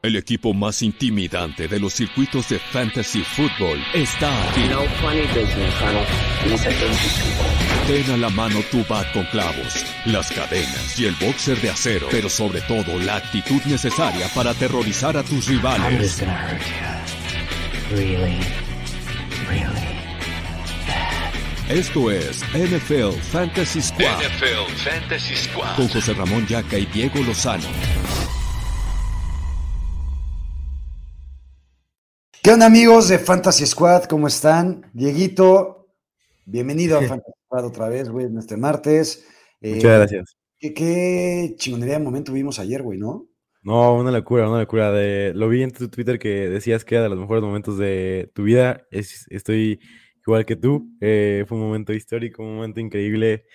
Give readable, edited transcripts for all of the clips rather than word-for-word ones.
El equipo más intimidante de los circuitos de Fantasy Football está aquí. No funny business, honey. These are dangerous people. Ten a la mano tu bat con clavos, las cadenas y el boxer de acero, pero sobre todo la actitud necesaria para aterrorizar a tus I'm rivales. just gonna hurt you. Really, really. Esto es NFL Fantasy Squad. NFL Fantasy Squad. Con José Ramón Yaca y Diego Lozano. ¿Qué onda, amigos de Fantasy Squad? ¿Cómo están? Dieguito, bienvenido a Fantasy Squad otra vez, güey, en este martes. Muchas gracias. ¿Qué chingonería de momento vimos ayer, güey, ¿no? No, una locura, una locura. Lo vi en tu Twitter que decías que era de los mejores momentos de tu vida. Estoy igual que tú. Fue un momento histórico, un momento increíble.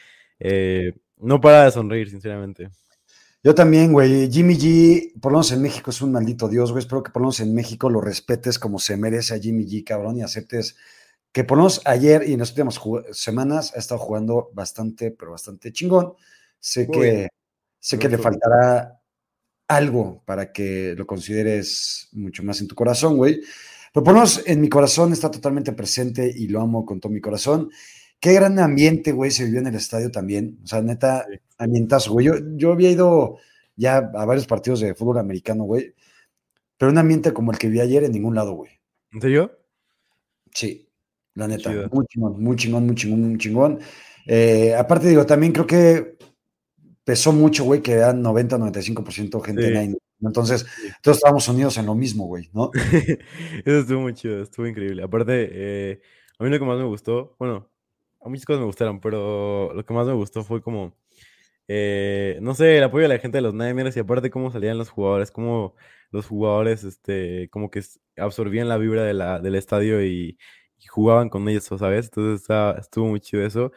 No para de sonreír, sinceramente. Yo también, güey. Jimmy G, por lo menos en México, es un maldito dios, güey. Espero que por lo menos en México lo respetes como se merece a Jimmy G, cabrón, y aceptes que por lo menos ayer y en las últimas semanas ha estado jugando bastante, pero bastante chingón. Sé que le faltará algo para que lo consideres mucho más en tu corazón, güey. Pero por lo menos en mi corazón está totalmente presente y lo amo con todo mi corazón. Qué gran ambiente, güey, se vivió en el estadio también. O sea, neta, ambientazo, güey. Yo había ido ya a varios partidos de fútbol americano, güey, pero un ambiente como el que vi ayer en ningún lado, güey. ¿En serio? Sí, la neta. Chido. Muy chingón, muy chingón, muy chingón, muy chingón. Aparte, digo, también creo que pesó mucho, güey, que eran 90-95% gente Sí. en ahí. Entonces, todos estábamos unidos en lo mismo, güey, ¿no? Eso estuvo muy chido, estuvo increíble. Aparte, a mí lo que más me gustó, bueno, a muchas cosas me gustaron, pero lo que más me gustó fue como, no sé, el apoyo de la gente de los Niners y aparte cómo salían los jugadores, cómo los jugadores, como que absorbían la vibra del estadio y jugaban con ellos, ¿sabes? Entonces estuvo muy chido eso.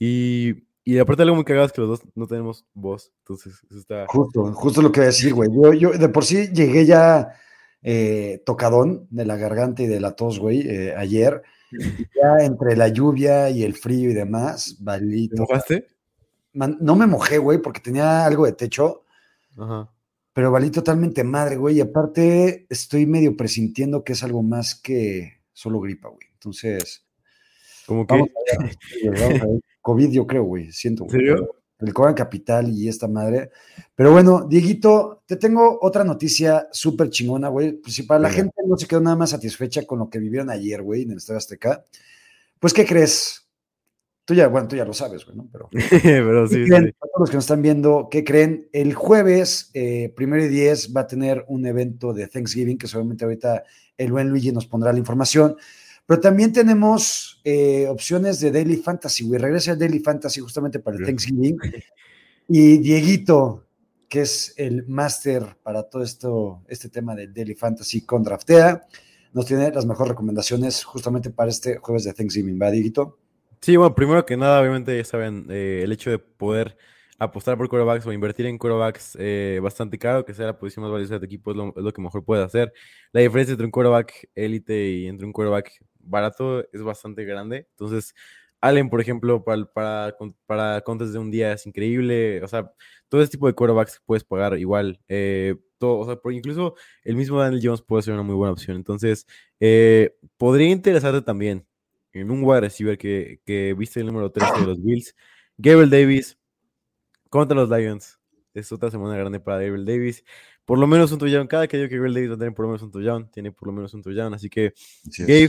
Y aparte algo muy cagado es que los dos no tenemos voz, entonces eso está... Justo lo que iba a decir, güey. Yo de por sí llegué ya tocadón de la garganta y de la tos, güey, ayer. Y ya entre la lluvia y el frío y demás, ¿Te valito. mojaste? No me mojé, güey, porque tenía algo de techo, Ajá. pero valí totalmente madre, güey. Y aparte estoy medio presintiendo que es algo más que solo gripa, güey. Entonces, ¿Cómo vamos qué? a ver, sí, güey, vamos a ver. COVID, yo creo, güey, siento, ¿En güey. serio? El Cobra Capital y esta madre. Pero bueno, Dieguito, te tengo otra noticia súper chingona, güey. Pues si para la Venga. gente no se quedó nada más satisfecha con lo que vivieron ayer, güey, en el Estadio Azteca, pues, ¿qué crees? Tú ya lo sabes, güey, ¿no? Pero, Pero ¿qué sí, creen? sí. Para todos los que nos están viendo, ¿qué creen? El jueves, 1 y 10, va a tener un evento de Thanksgiving, que seguramente ahorita el buen Luigi nos pondrá la información. Pero también tenemos opciones de Daily Fantasy, güey. Regresa el Daily Fantasy justamente para el Bien. Thanksgiving. Y Dieguito, que es el máster para todo este tema del Daily Fantasy con Draftea, nos tiene las mejores recomendaciones justamente para este jueves de Thanksgiving, ¿va, Dieguito? Sí, bueno, primero que nada, obviamente, ya saben, el hecho de poder apostar por quarterbacks o invertir en quarterbacks bastante caro, que sea la posición más valiosa de tu equipo, es lo que mejor puedes hacer. La diferencia entre un quarterback élite y entre un quarterback barato es bastante grande. Entonces, Allen, por ejemplo, para contes de un día es increíble. O sea, todo ese tipo de quarterbacks puedes pagar igual. O sea, incluso el mismo Daniel Jones puede ser una muy buena opción. Entonces, podría interesarte también en un wide receiver que viste el número 13 de los Bills, Gabriel Davis contra los Lions. Es otra semana grande para Gabriel Davis. Por lo menos un touchdown. Cada que digo que Gabriel Davis va a tener por lo menos un touchdown, tiene por lo menos un touchdown. Así que, Gabe,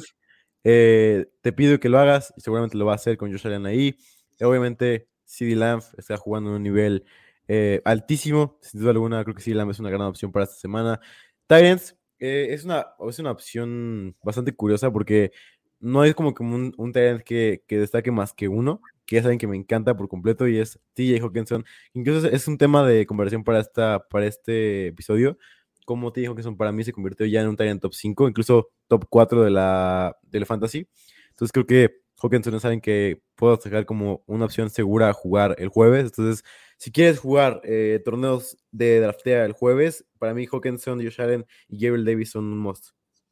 te pido que lo hagas y seguramente lo va a hacer con Josh Allen ahí. Obviamente, CeeDee Lamb está jugando en un nivel altísimo. Sin duda alguna, creo que CeeDee Lamb es una gran opción para esta semana. Titans es una opción bastante curiosa porque no es como un talent que destaque más que uno, que ya saben que me encanta por completo, y es TJ Hawkinson. Incluso es un tema de conversación para este episodio. Como TJ Hawkinson para mí se convirtió ya en un talent top 5, incluso top 4 del fantasy. Entonces creo que Hawkinson es alguien que puedo sacar como una opción segura a jugar el jueves. Entonces, si quieres jugar torneos de draftea el jueves, para mí Hawkinson, Josh Allen y Gabriel Davis son un must.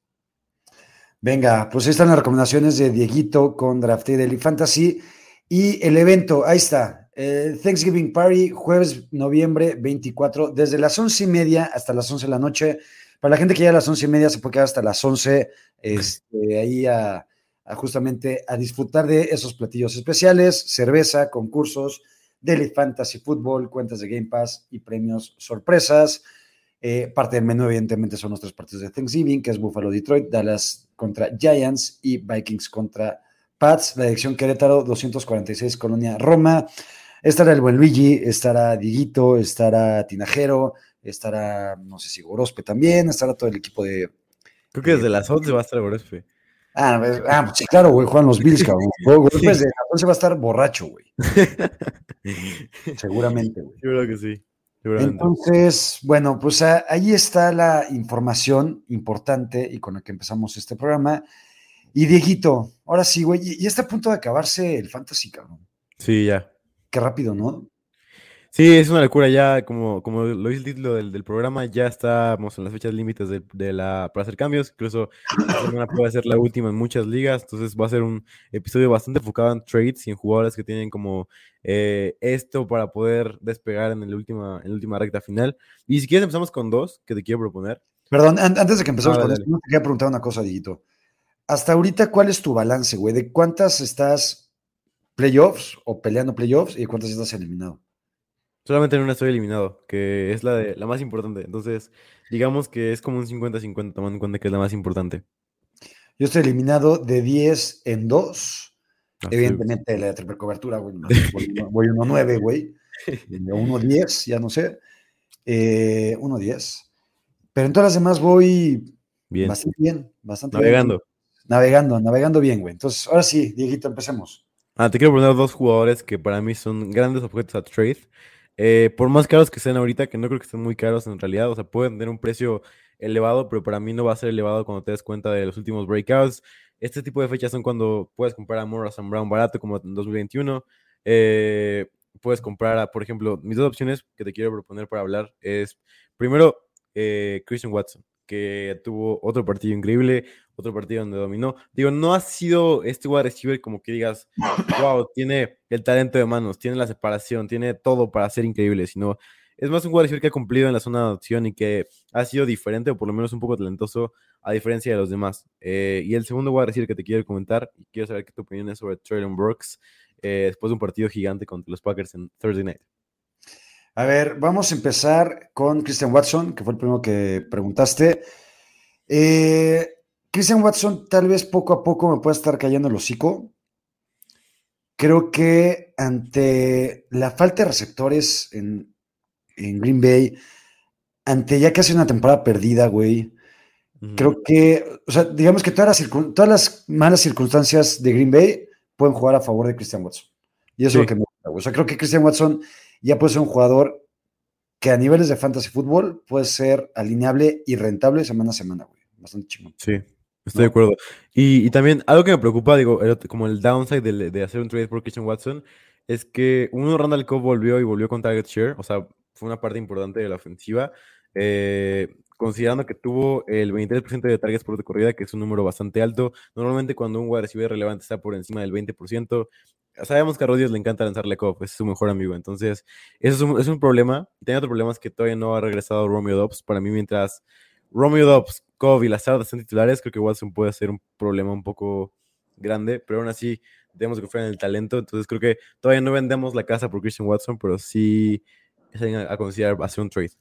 Venga, pues ahí están las recomendaciones de Dieguito con Draftea Daily Fantasy. Y el evento, ahí está, Thanksgiving Party, jueves noviembre 24, desde las 11:30 hasta las 11 de la noche. Para la gente que ya a las 11:30 se puede quedar hasta las 11, ahí justamente a disfrutar de esos platillos especiales, cerveza, concursos, Daily Fantasy Football, cuentas de Game Pass y premios sorpresas. Parte del menú, evidentemente, son los 3 partidos de Thanksgiving, que es Buffalo Detroit, Dallas contra Giants y Vikings contra Pats. La dirección Querétaro, 246 Colonia Roma. Estará el buen Luigi, estará Diguito, estará Tinajero, estará, no sé si Gorospe también, estará todo el equipo de... Creo que desde las 11 va a estar Gorospe. Pues sí, claro, güey, juegan los Bills, cabrón. Gorospe desde las 11 va a estar borracho, güey. Seguramente, güey. Yo creo que sí. Entonces, bueno, pues ahí está la información importante y con la que empezamos este programa. Y Dieguito, ahora sí, güey, y está a punto de acabarse el Fantasy, cabrón. Sí, ya. Qué rápido, ¿no? Sí, es una locura ya, como lo dice el título del programa, ya estamos en las fechas límites para hacer cambios, incluso esta semana puede ser la última en muchas ligas, entonces va a ser un episodio bastante enfocado en trades y en jugadores que tienen como esto para poder despegar en la última recta final. Y si quieres empezamos con 2 que te quiero proponer. Perdón, antes de que empecemos con dale. esto, te quería preguntar una cosa, Dieguito. Hasta ahorita, ¿cuál es tu balance, güey? ¿De cuántas estás playoffs o peleando playoffs y de cuántas estás eliminado? Solamente en una estoy eliminado, que es la más importante. Entonces, digamos que es como un 50-50, tomando en cuenta que es la más importante. Yo estoy eliminado de 10 en 2. Sí. Evidentemente, la de triple cobertura, güey. Voy 1-9, güey. 1-10, ya no sé. 1-10. Pero en todas las demás voy bien. Bastante bien. Bastante Navegando. Bien. Navegando bien, güey. Entonces, ahora sí, Dieguito, empecemos. Te quiero poner 2 jugadores que para mí son grandes objetos a trade. Por más caros que sean ahorita, que no creo que estén muy caros en realidad, o sea, pueden tener un precio elevado, pero para mí no va a ser elevado cuando te des cuenta de los últimos breakouts. Este tipo de fechas son cuando puedes comprar a Morrison Brown barato, como en 2021. Puedes comprar por ejemplo, mis 2 opciones que te quiero proponer para hablar es, primero, Christian Watson, que tuvo otro partido increíble, otro partido donde dominó. Digo, no ha sido este wide receiver como que digas, wow, tiene el talento de manos, tiene la separación, tiene todo para ser increíble, sino es más un wide receiver que ha cumplido en la zona de adopción y que ha sido diferente, o por lo menos un poco talentoso, a diferencia de los demás. Y el segundo wide receiver que te quiero comentar, y quiero saber qué tu opinión es sobre Treylon Burks, después de un partido gigante contra los Packers en Thursday Night. A ver, vamos a empezar con Christian Watson, que fue el primero que preguntaste. Christian Watson tal vez poco a poco me pueda estar cayendo el hocico. Creo que ante la falta de receptores en Green Bay, ante ya casi una temporada perdida, güey, creo que, o sea, digamos que todas las malas circunstancias de Green Bay pueden jugar a favor de Christian Watson. Y eso es lo que me gusta, güey. O sea, creo que Christian Watson ya puede ser un jugador que a niveles de fantasy fútbol puede ser alineable y rentable semana a semana, güey. Bastante chingón. Sí, estoy de acuerdo. Y también algo que me preocupa, digo, como el downside de hacer un trade por Christian Watson, es que Randall Cobb volvió con target share, o sea, fue una parte importante de la ofensiva, considerando que tuvo el 23% de targets por corrida, que es un número bastante alto. Normalmente cuando un wide receiver relevante está por encima del 20%, sabemos que a Rodgers le encanta lanzarle Cobb, es su mejor amigo, entonces eso es un problema. Y también otro problema es que todavía no ha regresado Romeo Doubs. Para mí, mientras Romeo Doubs, Cobb y Lazard están titulares, creo que Watson puede ser un problema un poco grande, pero aún así debemos confiar en el talento, entonces creo que todavía no vendemos la casa por Christian Watson, pero sí es a considerar hacer un trade.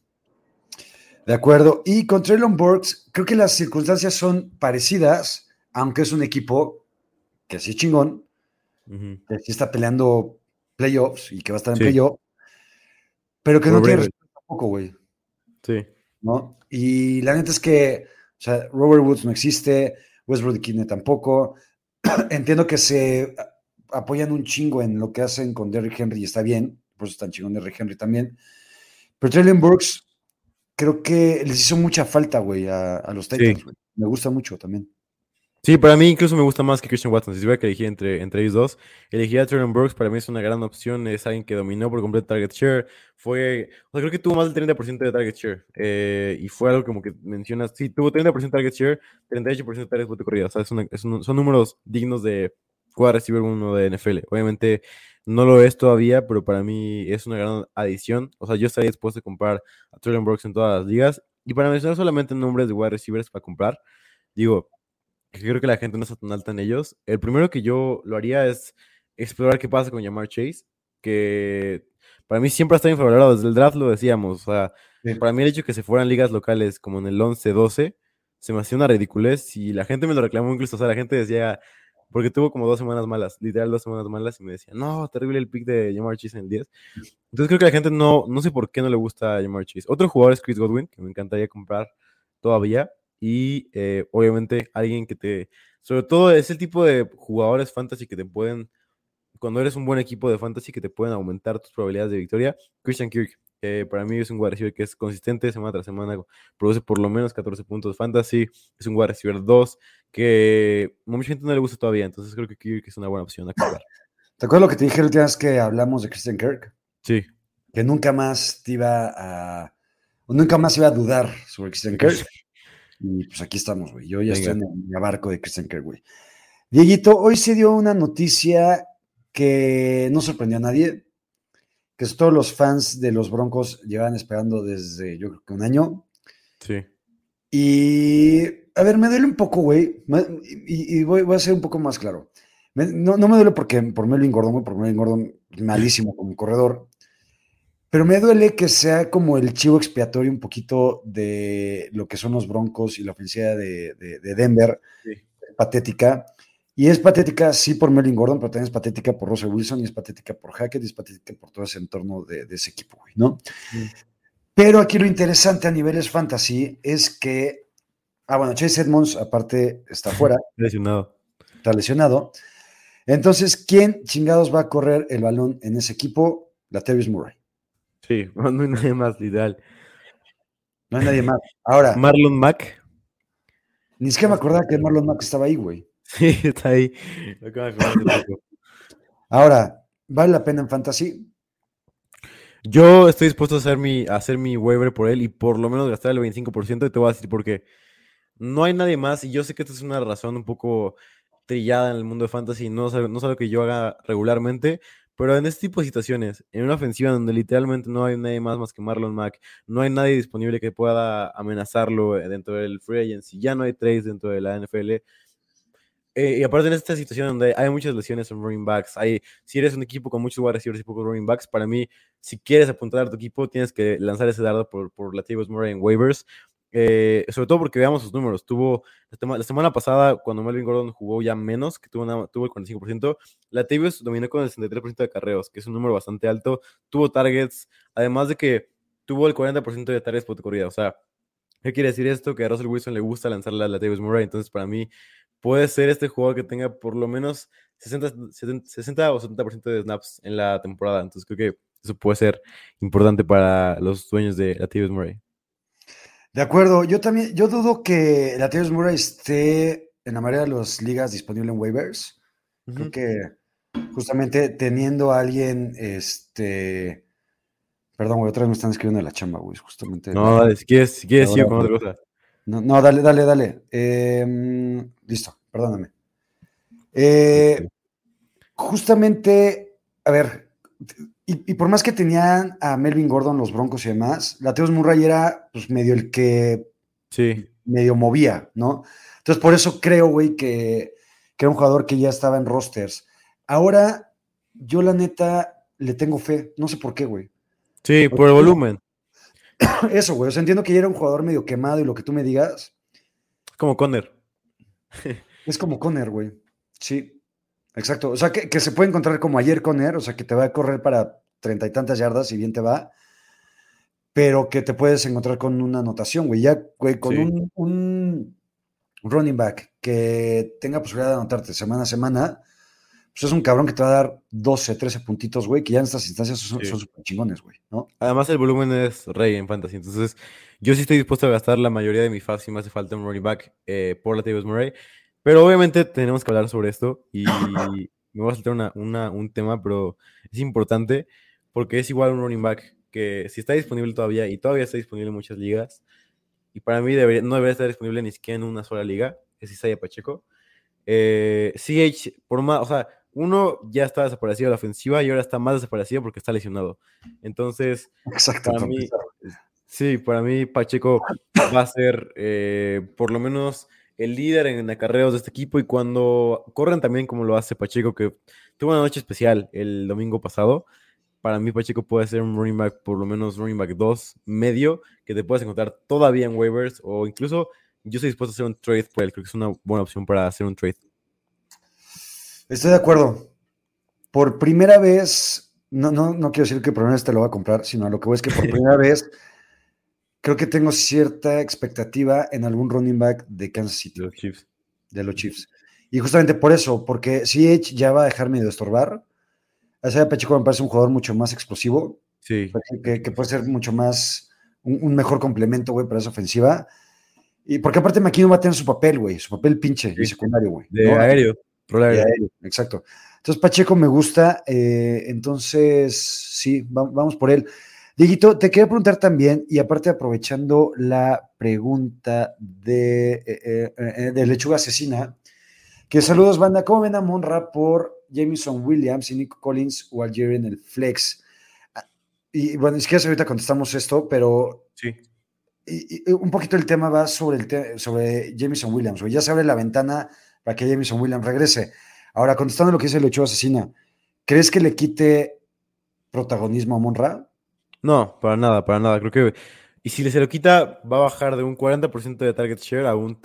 De acuerdo, y con Treylon Burks, creo que las circunstancias son parecidas, aunque es un equipo que sí es chingón, que sí está peleando playoffs y que va a estar en playoffs, pero que no tiene respeto tampoco, güey. Sí. ¿No? Y la neta es que, o sea, Robert Woods no existe, Westbrook Kidney tampoco. Entiendo que se apoyan un chingo en lo que hacen con Derrick Henry y está bien, por eso están chingón Derrick Henry también. Pero Treylon Burks creo que les hizo mucha falta, güey, a los Titans, güey. Me gusta mucho también. Sí, para mí incluso me gusta más que Christian Watson. Si tuviera que elegir entre ellos dos, elegiría a Treylon Burks. Para mí es una gran opción. Es alguien que dominó por completo target share. Creo que tuvo más del 30% de target share. Y fue algo como que mencionas. Sí, tuvo 30% de target share, 38% de target por corrida. O sea, son números dignos de wide receiver uno de NFL. Obviamente no lo es todavía, pero para mí es una gran adición. O sea, yo estaría dispuesto a comprar a Treylon Burks en todas las ligas. Y para mencionar solamente nombres de wide receivers para comprar, digo, que creo que la gente no está tan alta en ellos. El primero que yo lo haría es explorar qué pasa con Jamar Chase, que para mí siempre ha estado infravalorado. Desde el draft lo decíamos. O sea, Sí. para mí el hecho de que se fueran ligas locales como en el 11-12 se me hacía una ridiculez y la gente me lo reclamó incluso. O sea, la gente decía, porque tuvo como 2 semanas malas, literal 2 semanas malas, y me decía, no, terrible el pick de Jamar Chase en el 10. Entonces creo que la gente no sé por qué no le gusta Jamar Chase. Otro jugador es Chris Godwin, que me encantaría comprar todavía. Y obviamente alguien que sobre todo es el tipo de jugadores fantasy que te pueden, cuando eres un buen equipo de fantasy, que te pueden aumentar tus probabilidades de victoria. Christian Kirk, para mí es un wide receiver que es consistente semana tras semana, produce por lo menos 14 puntos fantasy, es un wide receiver 2 que a mucha gente no le gusta todavía, entonces creo que Kirk es una buena opción a comprar. ¿Te acuerdas lo que te dije la última vez que hablamos de Christian Kirk? Sí. Que nunca más nunca más iba a dudar sobre Christian Kirk. Y pues aquí estamos, güey. Yo ya estoy en el barco de Christian Kirk, güey. Dieguito, hoy se dio una noticia que no sorprendió a nadie, que todos los fans de los Broncos llevan esperando desde, yo creo que un año. Sí. Y, a ver, me duele un poco, güey, y voy a ser un poco más claro. No me duele por Melvin Gordon, güey, porque Melvin Gordon malísimo como corredor, pero me duele que sea como el chivo expiatorio un poquito de lo que son los Broncos y la ofensiva de Denver, Sí. patética. Y es patética, sí, por Melvin Gordon, pero también es patética por Russell Wilson, y es patética por Hackett, y es patética por todo ese entorno de ese equipo, güey, ¿no? Pero aquí lo interesante a niveles fantasy es que, bueno, Chase Edmonds, aparte, está fuera. Lesionado. Está lesionado. Entonces, ¿quién chingados va a correr el balón en ese equipo? Latavius Murray. Sí, no hay nadie más, literal. No hay nadie más. Ahora, Marlon Mack. ni siquiera me acordaba que Marlon Mack estaba ahí, güey. Sí, está ahí. Lo acabo de acordar hace poco. Ahora, ¿vale la pena en fantasy? Yo estoy dispuesto a hacer mi waiver por él y por lo menos gastar el 25%, y te voy a decir por qué. No hay nadie más, y yo sé que esta es una razón un poco trillada en el mundo de fantasy, no es algo que yo haga regularmente, pero en este tipo de situaciones, en una ofensiva donde literalmente no hay nadie más que Marlon Mack, no hay nadie disponible que pueda amenazarlo dentro del free agency, ya no hay trades dentro de la NFL. Y aparte en esta situación donde hay muchas lesiones en running backs, si eres un equipo con muchos wide receivers y pocos running backs, para mí, si quieres apuntar a tu equipo, tienes que lanzar ese dardo por Latavius Murray en waivers. Sobre todo porque veamos sus números. Tuvo la semana pasada, cuando Melvin Gordon jugó ya menos, que tuvo el 45%, Latavius dominó con el 63% de acarreos, que es un número bastante alto. Tuvo targets, además de que tuvo el 40% de targets por corrida. O sea, ¿qué quiere decir esto? Que a Russell Wilson le gusta lanzarle a Latavius Murray. Entonces, para mí, puede ser este jugador que tenga por lo menos 60 o 70% de snaps en la temporada. Entonces, creo que eso puede ser importante para los dueños de Latavius Murray. De acuerdo, yo dudo que Latavius Murray esté en la mayoría de las ligas disponible en waivers. Creo que justamente teniendo a alguien, perdón, güey, otra vez me están escribiendo de la chamba, güey, justamente. No, dale, si quieres sigo con otra cosa. No, dale. Listo, perdóname. Justamente, a ver, y por más que tenían a Melvin Gordon, los Broncos y demás, Latavius Murray era pues medio el que medio movía, ¿no? Entonces, por eso creo, güey, que era un jugador que ya estaba en rosters. Ahora, yo la neta le tengo fe, no sé por qué, güey. Sí, por el volumen. Eso, güey, o sea, entiendo que ya era un jugador medio quemado y lo que tú me digas. Es como Conner. Es como Conner, güey. Sí, exacto. O sea, que se puede encontrar como ayer Conner, o sea, que te va a correr para 30 y tantas yardas y bien te va, pero que te puedes encontrar con una anotación, güey. Ya, güey, con un running back que tenga posibilidad de anotarte semana a semana, pues es un cabrón que te va a dar 12, 13 puntitos, güey, que ya en estas instancias son súper chingones, güey, ¿no? Además, el volumen es rey en fantasy, entonces yo sí estoy dispuesto a gastar la mayoría de mi FAB si me hace falta un running back por Latavius Murray, pero obviamente tenemos que hablar sobre esto y me voy a saltar un tema, pero es importante porque es igual un running back que si está disponible todavía y todavía está disponible en muchas ligas, y para mí no debería estar disponible ni siquiera en una sola liga, es Isaiah Pacheco. CH, por más, o sea, uno ya está desaparecido de la ofensiva y ahora está más desaparecido porque está lesionado. Entonces, exacto, para mí, Sí, para mí Pacheco va a ser por lo menos el líder en acarreos de este equipo y cuando corren también como lo hace Pacheco, que tuvo una noche especial el domingo pasado, para mí Pacheco puede ser un running back, por lo menos running back 2 medio, que te puedes encontrar todavía en waivers o incluso yo estoy dispuesto a hacer un trade por él, creo que es una buena opción para hacer un trade. Estoy de acuerdo. Por primera vez, no quiero decir que por primera vez te lo va a comprar, sino a lo que voy es que por primera vez creo que tengo cierta expectativa en algún running back de Kansas City. Los Chiefs. De los Chiefs. Y justamente por eso, porque CH ya va a dejarme de estorbar. Isaiah Pacheco me parece un jugador mucho más explosivo, Sí. que puede ser mucho más, un mejor complemento, güey, para esa ofensiva. Y porque aparte McKinnon va a tener su papel, güey, su papel pinche y secundario, güey. De ¿no? aéreo. De aéreo, exacto. Entonces Pacheco me gusta, entonces sí, vamos por él. Dieguito, te quería preguntar también, y aparte aprovechando la pregunta de Lechuga Asesina, que saludos, banda, ¿cómo ven a Monra por Jameson Williams y Nico Collins o Algier en el flex? Y bueno, es que ahorita contestamos esto, pero Sí. y un poquito el tema va sobre Jameson Williams, güey. Ya se abre la ventana para que Jameson Williams regrese. Ahora, contestando lo que dice Lechuga Asesina, ¿crees que le quite protagonismo a Monra? No, para nada, para nada. Creo que. Y si se lo quita, va a bajar de un 40% de target share a un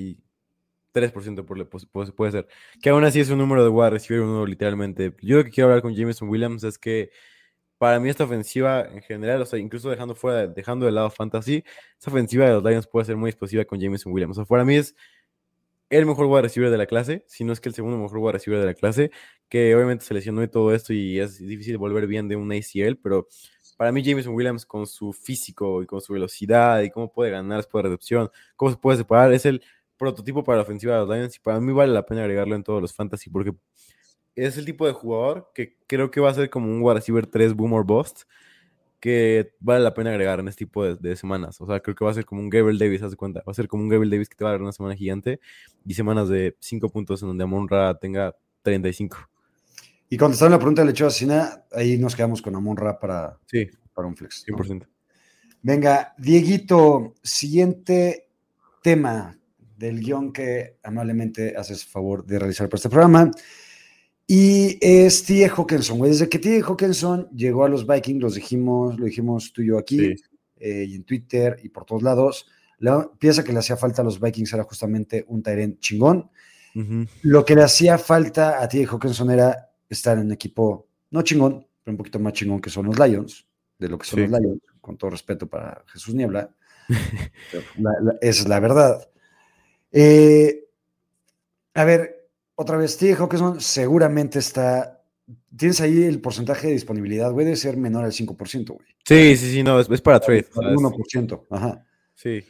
33% puede ser. Que aún así es un número de wide receiver, uno literalmente. Yo lo que quiero hablar con Jameson Williams es que para mí esta ofensiva en general, o sea, incluso dejando de lado fantasy, esta ofensiva de los Lions puede ser muy explosiva con Jameson Williams. O sea, para mí es el mejor wide receiver de la clase, si no es que el segundo mejor wide receiver de la clase, que obviamente se lesionó y todo esto y es difícil volver bien de un ACL, pero para mí Jameson Williams con su físico y con su velocidad y cómo puede ganar después de recepción, cómo se puede separar, es el prototipo para la ofensiva de los Lions y para mí vale la pena agregarlo en todos los fantasy porque es el tipo de jugador que creo que va a ser como un wide receiver 3 boom or bust que vale la pena agregar en este tipo de semanas. O sea, creo que va a ser como un Gabriel Davis, haz de cuenta. Va a ser como un Gabriel Davis que te va a dar una semana gigante y semanas de 5 puntos en donde Amon-Ra tenga 35. Y contestando la pregunta de Lechuga Asesina, ahí nos quedamos con Monra para un flex, ¿no? 100%. Venga, Dieguito, siguiente tema del guión que amablemente haces favor de realizar para este programa. Y es T.J. Hockenson, güey. Desde que T.J. Hockenson llegó a los Vikings, lo dijimos tú y yo aquí, y en Twitter y por todos lados, la pieza que le hacía falta a los Vikings era justamente un tight end chingón. Uh-huh. Lo que le hacía falta a T.J. Hockenson era estar en un equipo no chingón, pero un poquito más chingón que son los Lions, de lo que son los Lions, con todo respeto para Jesús Niebla. Esa es la verdad. A ver, otra vez, T.J. Hockenson seguramente está. Tienes ahí el porcentaje de disponibilidad, güey, debe ser menor al 5%, güey. Sí, no, es para trade. Al 1%, ajá. Sí.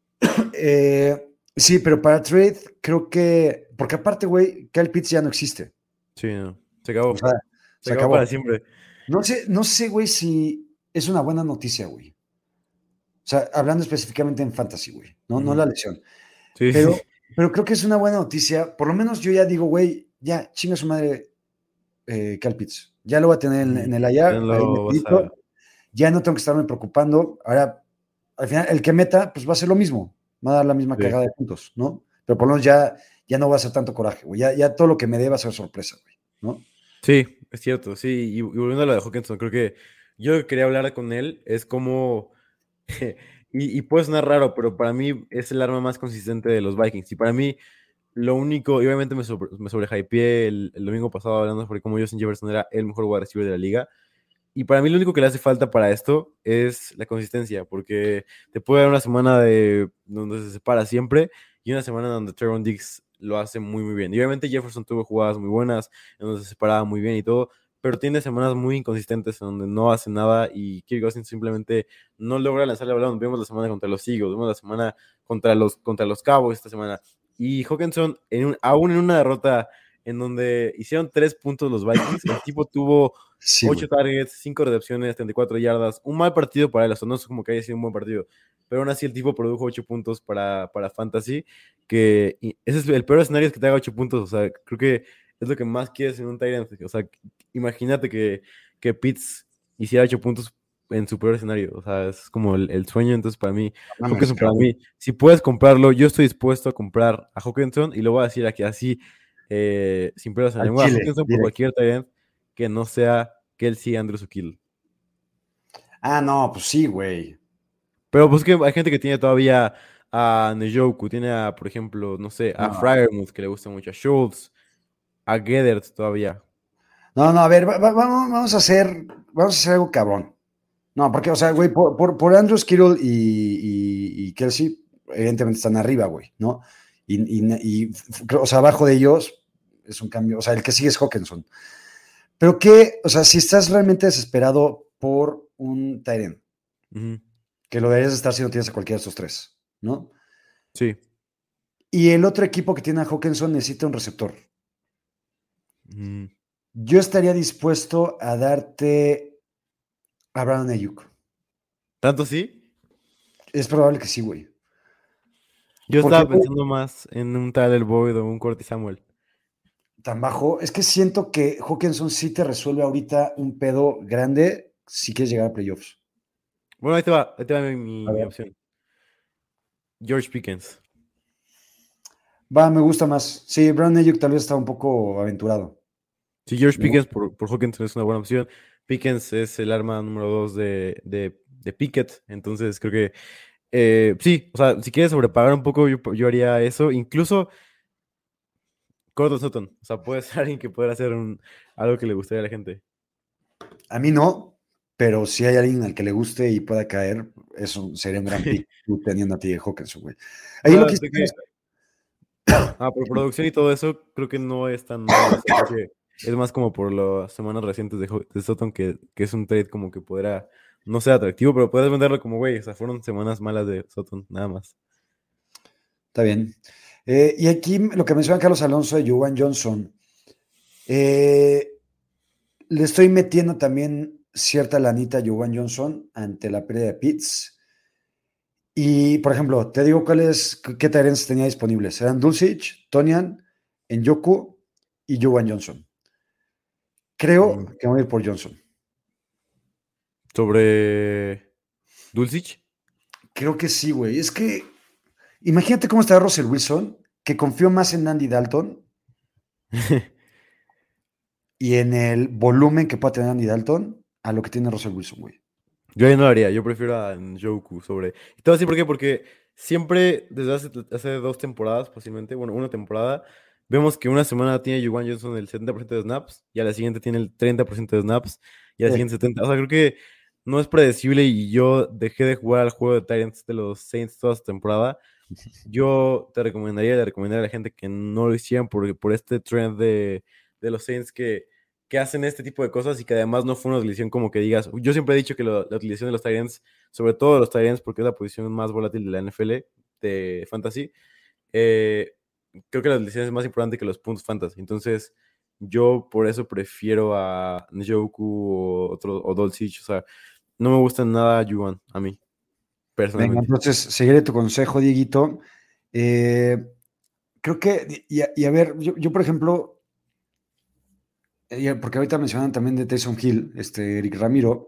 Sí, pero para trade, creo que. Porque aparte, güey, Kyle Pitts ya no existe. Sí, no. Se acabó. O sea, se acabó para siempre. No sé, güey, si es una buena noticia, güey. O sea, hablando específicamente en fantasy, güey, no la lesión. Sí, pero creo que es una buena noticia. Por lo menos yo ya digo, güey, ya, chinga su madre Kyle Pitts. Ya lo voy a tener en el IR. Ya no tengo que estarme preocupando. Ahora, al final, el que meta, pues va a ser lo mismo. Va a dar la misma cagada de puntos, ¿no? Pero por lo menos ya no va a ser tanto coraje, güey. Ya todo lo que me dé va a ser sorpresa, güey, ¿no? Sí, es cierto, sí. Y volviendo a lo de Hockenson, creo que yo lo que quería hablar con él es como... y puede sonar raro, pero para mí es el arma más consistente de los Vikings. Y para mí, lo único, y obviamente me sobrehypeé el domingo pasado hablando sobre cómo Justin Jefferson era el mejor wide receiver de la liga. Y para mí lo único que le hace falta para esto es la consistencia, porque te puede dar una semana donde se separa siempre y una semana donde Trevon Diggs lo hace muy, muy bien. Y obviamente Jefferson tuvo jugadas muy buenas, en donde se separaba muy bien y todo, pero tiene semanas muy inconsistentes en donde no hace nada y Kirk Cousins simplemente no logra lanzar el balón. Vemos la semana contra los Eagles, vemos la semana contra los Cowboys esta semana. Y Hockenson, aún en una derrota en donde hicieron 3 puntos los Vikings, el tipo tuvo 8 targets, 5 recepciones, 34 yardas, un mal partido para él, o sea, no es como que haya sido un buen partido, pero aún así el tipo produjo 8 puntos para Fantasy, que ese es el peor escenario, es que te haga 8 puntos, o sea, creo que es lo que más quieres en un tight end, o sea, imagínate que Pitts hiciera 8 puntos, en su peor escenario. O sea, es como el sueño. Entonces, para mí, No mames, Hawkinson, para cabrón. mí, si puedes comprarlo, yo estoy dispuesto a comprar a Hawkinson y lo voy a decir aquí así, sin pelos en la Al lengua, a Chile, Hawkinson por directo. cualquier tight end que no sea Kelsey, Andrews o Kittle. Ah, no, pues sí, güey. Pero pues que hay gente que tiene todavía a Njoku, tiene a, por ejemplo, no sé, a No, Freiermuth, que le gusta mucho, a Schultz, a Gedert todavía. no, a ver, vamos a hacer algo cabrón. No, porque, o sea, güey, por Andrews, Kittle y Kelsey, evidentemente están arriba, güey, ¿no? O sea, abajo de ellos es un cambio, o sea, el que sigue es Hawkinson. Pero que, o sea, si estás realmente desesperado por un tight end, Ujú. que lo deberías estar si no tienes a cualquiera de estos tres, ¿no? Sí. Y el otro equipo que tiene a Hawkinson necesita un receptor. Ujú. Yo estaría dispuesto a darte a Brandon Ayuk. ¿Tanto sí? Es probable que sí, güey. Yo Porque, estaba güey, pensando más en un Tyler Boyd o un Curtis Samuel. tan bajo, es que siento que Hawkinson sí te resuelve ahorita un pedo grande si quieres llegar a playoffs. Bueno, ahí te va A mi ver. opción. George Pickens. Va, me gusta más. Sí, Brandon Ayuk tal vez está un poco aventurado, Sí, George ¿no? Pickens por Hawkinson es una buena opción. Pickens es el arma número 2 de Pickett. Entonces creo que sí, o sea, si quieres sobrepagar un poco, yo haría eso. Incluso Cortland Sutton. O sea, puede ser alguien que pueda hacer algo que le gustaría a la gente. A mí no, pero si hay alguien al que le guste y pueda caer, eso sería un gran pick tú teniendo a ti de Hawkinson, güey. O Ahí lo sea, que de que por producción y todo eso, creo que no es tan mal. O sea, creo que es más como por las semanas recientes de Sutton que es un trade como que podrá no ser atractivo, pero puedes venderlo como, güey, o sea, fueron semanas malas de Sutton, nada más. está bien. Y aquí lo que menciona Carlos Alonso de Juwan Johnson. Le estoy metiendo también cierta lanita a Juwan Johnson ante la pérdida de Pitts. Y, por ejemplo, te digo qué Tyrants tenía disponibles. Eran Dulcich, Tonian, Njoku y Juwan Johnson. Creo Mm. que voy a ir por Johnson. Sobre Dulcich. Creo que sí, güey. Es que imagínate cómo está Russell Wilson, que confió más en Andy Dalton y en el volumen que pueda tener Andy Dalton a lo que tiene Russell Wilson, güey. Yo ahí no lo haría, yo prefiero a Njoku sobre. Y te voy a decir por qué, porque siempre desde hace 2 temporadas, posiblemente, bueno, una temporada, vemos que una semana tiene Juwan Johnson el 70% de snaps, y a la siguiente tiene el 30% de snaps, y a la Sí. siguiente 70%. O sea, creo que no es predecible y yo dejé de jugar al juego de Titans de los Saints toda esta temporada. Yo le recomendaría a la gente que no lo hicieran por este trend de los Saints que hacen este tipo de cosas y que además no fue una utilización como que digas, yo siempre he dicho que la utilización de los tight ends, sobre todo de los tight ends, porque es la posición más volátil de la NFL, de fantasy, eh, creo que la utilización es más importante que los puntos fantasy. Entonces, yo por eso prefiero a Njoku o Dulcich. O sea, no me gusta nada Juwan, a mí, Venga, personalmente. entonces seguiré tu consejo, Dieguito. Eh, Creo que, y a ver, yo, por ejemplo, porque ahorita mencionan también de Taysom Hill, Eric Ramiro.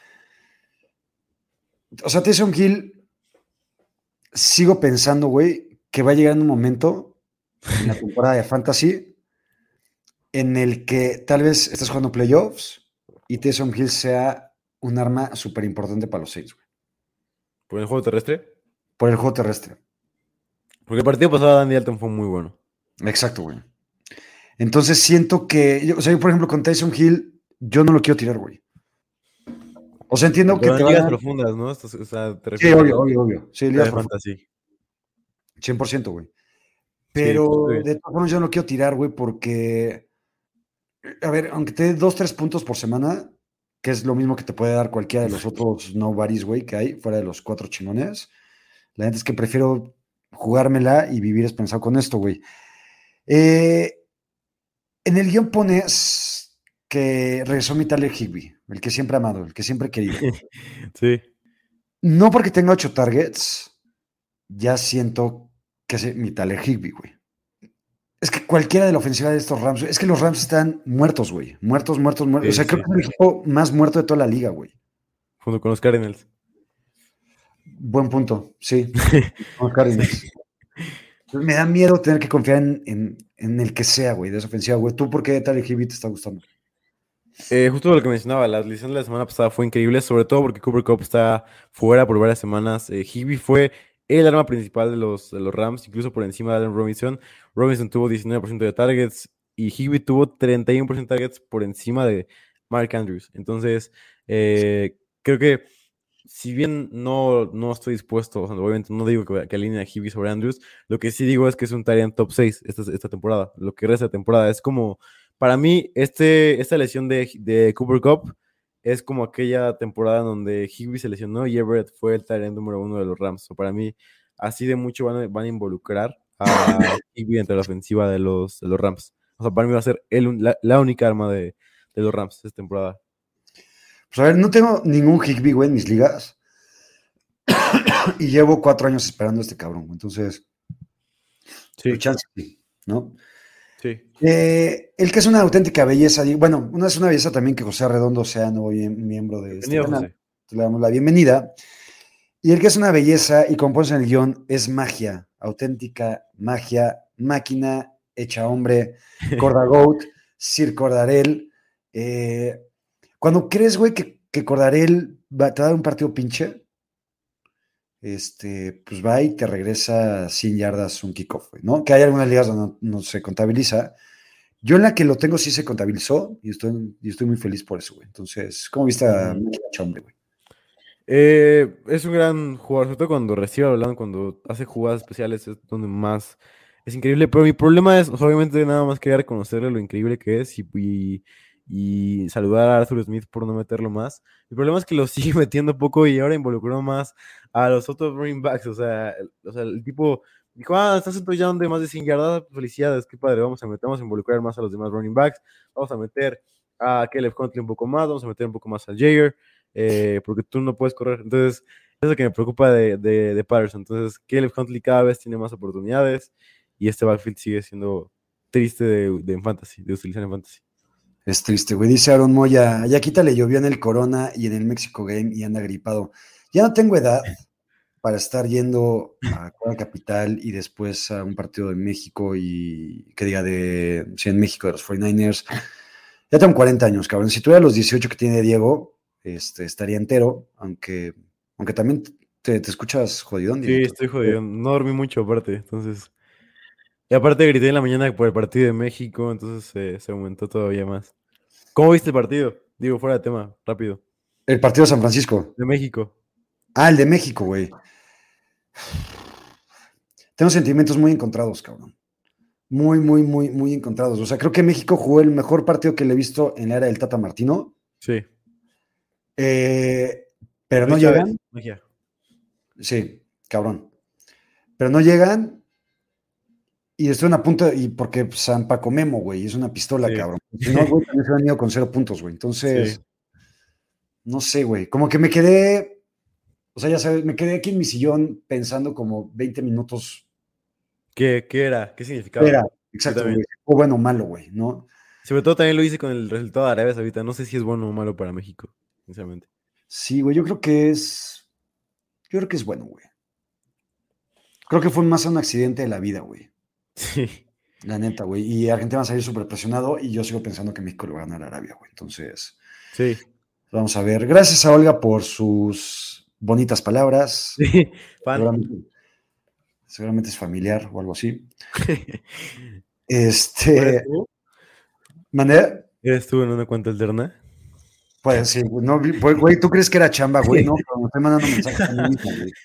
O sea, Taysom Hill, sigo pensando, güey, que va a llegar en un momento en la temporada de Fantasy en el que tal vez estés jugando playoffs y Taysom Hill sea un arma súper importante para los Saints, güey, ¿Por el juego terrestre? por el juego terrestre. Porque el partido pasado de Andy Dalton fue muy bueno. Exacto, güey. Entonces siento que, o sea, yo, por ejemplo, con Taysom Hill, yo no lo quiero tirar, güey. O sea, entiendo que Pero te en va a ligas dar. profundas, ¿no? O sea, te Sí, refieres obvio, obvio, obvio. Sí, a ligas de profundas, fantasy. 100%, güey. Sí, pues, Pero de todas formas yo no lo quiero tirar, güey, porque, a ver, aunque te dé 2, 3 puntos por semana, que es lo mismo que te puede dar cualquiera de los otros nobodies, güey, que hay, fuera de los 4 chingones, la neta es que prefiero jugármela y vivir esperanzado con esto, güey. Eh, en el guión pones que regresó mi Tyler Higbee, el que siempre he amado, el que siempre he querido. sí. No porque tenga 8 targets, ya siento que es mi Tyler Higbee, güey. Es que cualquiera de la ofensiva de estos Rams, es que los Rams están muertos, güey. Muertos, muertos, muertos. O Sí, sea, creo sí. que es el equipo más muerto de toda la liga, güey. junto con los Cardinals. Buen punto, sí. Con los Cardinals. Me da miedo tener que confiar en el que sea, güey, de esa ofensiva, güey. ¿Tú por qué tal el Hibby te está gustando? Justo lo que mencionaba, la lesión de la semana pasada fue increíble, sobre todo porque Cooper Kupp está fuera por varias semanas. Higbee fue el arma principal de los Rams, incluso por encima de Allen Robinson. Robinson tuvo 19% de targets y Higbee tuvo 31% de targets por encima de Mark Andrews. Entonces, creo que si bien no estoy dispuesto, o sea, obviamente no digo que alinee a Higbee sobre Andrews, lo que sí digo es que es un tight end top 6 esta temporada. Lo que resta de temporada es como, para mí, esta lesión de Cooper Kupp es como aquella temporada en donde Higbee se lesionó y Everett fue el tight end número 1 de los Rams. O para mí, así de mucho van a involucrar a Higbee entre la ofensiva de los Rams. O sea, para mí va a ser la única arma de los Rams esta temporada. Pues a ver, no tengo ningún Higbee, güey, en mis ligas. Y llevo 4 años esperando a este cabrón, güey. Entonces, Sí, pues chance, sí, ¿no? sí. El que es una auténtica belleza, bueno, es una belleza también que José Redondo sea nuevo miembro de este Bienvenido, canal. José. Le damos la bienvenida. Y el que es una belleza, y como pones en el guión, es magia, auténtica magia, máquina, hecha hombre, Cordagoat, Sir Cordarel. Cuando crees, güey, que Cordarel te va a dar un partido pinche, pues va y te regresa 100 yardas un kickoff, güey, ¿no? Que hay algunas ligas donde no se contabiliza. Yo en la que lo tengo sí se contabilizó y estoy muy feliz por eso, güey. Entonces, ¿cómo viste a Máquina hombre, güey? Es un gran jugador, sobre todo cuando recibe el balón, cuando hace jugadas especiales, es donde más es increíble. Pero mi problema es, o sea, obviamente, nada más que reconocerle lo increíble que es y saludar a Arthur Smith por no meterlo más. Mi problema es que lo sigue metiendo poco y ahora involucró más a los otros running backs. El tipo dijo, estás en touchdown de más de 100 yardas, felicidades, qué padre, vamos a involucrar más a los demás running backs, vamos a meter a Caleb Huntley un poco más, vamos a meter un poco más a Jair. Porque tú no puedes correr. Entonces, eso es lo que me preocupa de Patterson. Entonces, Caleb Huntley cada vez tiene más oportunidades y este backfield sigue siendo triste de fantasy, de utilizar en fantasy. Es triste, güey. Dice Aaron Moya, ya quítale, llovió en el Corona y en el Mexico Game y anda gripado. Ya no tengo edad para estar yendo a Cuadra Capital y después a un partido de México y que diga en México de los 49ers. Ya tengo 40 años, cabrón. Si tuviera los 18 que tiene Diego, estaría entero, aunque también te escuchas jodidón, Diego. Sí, estoy jodido. No dormí mucho aparte, entonces. Y aparte grité en la mañana por el partido de México, entonces se aumentó todavía más. ¿Cómo viste el partido? Digo, fuera de tema, rápido. El partido de San Francisco. De México. El de México, güey. Tengo sentimientos muy encontrados, cabrón. Muy, muy, muy, muy encontrados. O sea, creo que México jugó el mejor partido que le he visto en la era del Tata Martino. Sí. Pero no llegan. Magia. Sí, cabrón. Pero no llegan y estuvieron a punto, y porque San Paco Memo, güey, es una pistola, Sí. cabrón. Si no, güey, también se han ido con 0 puntos, güey. Entonces, Sí. no sé, güey. Como que me quedé, o sea, ya sabes, me quedé aquí en mi sillón pensando como 20 minutos. ¿Qué era? ¿Qué significaba? Era, exacto, también. güey. O bueno o malo, güey, ¿no? Sobre todo también lo hice con el resultado de Arabia Saudita. No sé si es bueno o malo para México, sinceramente. Sí, güey, yo creo que es bueno, güey. Creo que fue más un accidente de la vida, güey. Sí. La neta, güey. Y Argentina va a salir súper presionado y yo sigo pensando que México le va a ganar a Arabia, güey. Entonces, Sí. vamos a ver. Gracias a Olga por sus bonitas palabras. Sí. Fan. Seguramente es familiar o algo así. ¿Eres tú? ¿Mandé? ¿Eres tú en una cuenta alterna? Pues sí, no, güey, ¿tú crees que era chamba, güey? No, pero me estoy mandando mensajes a mí mismo, güey.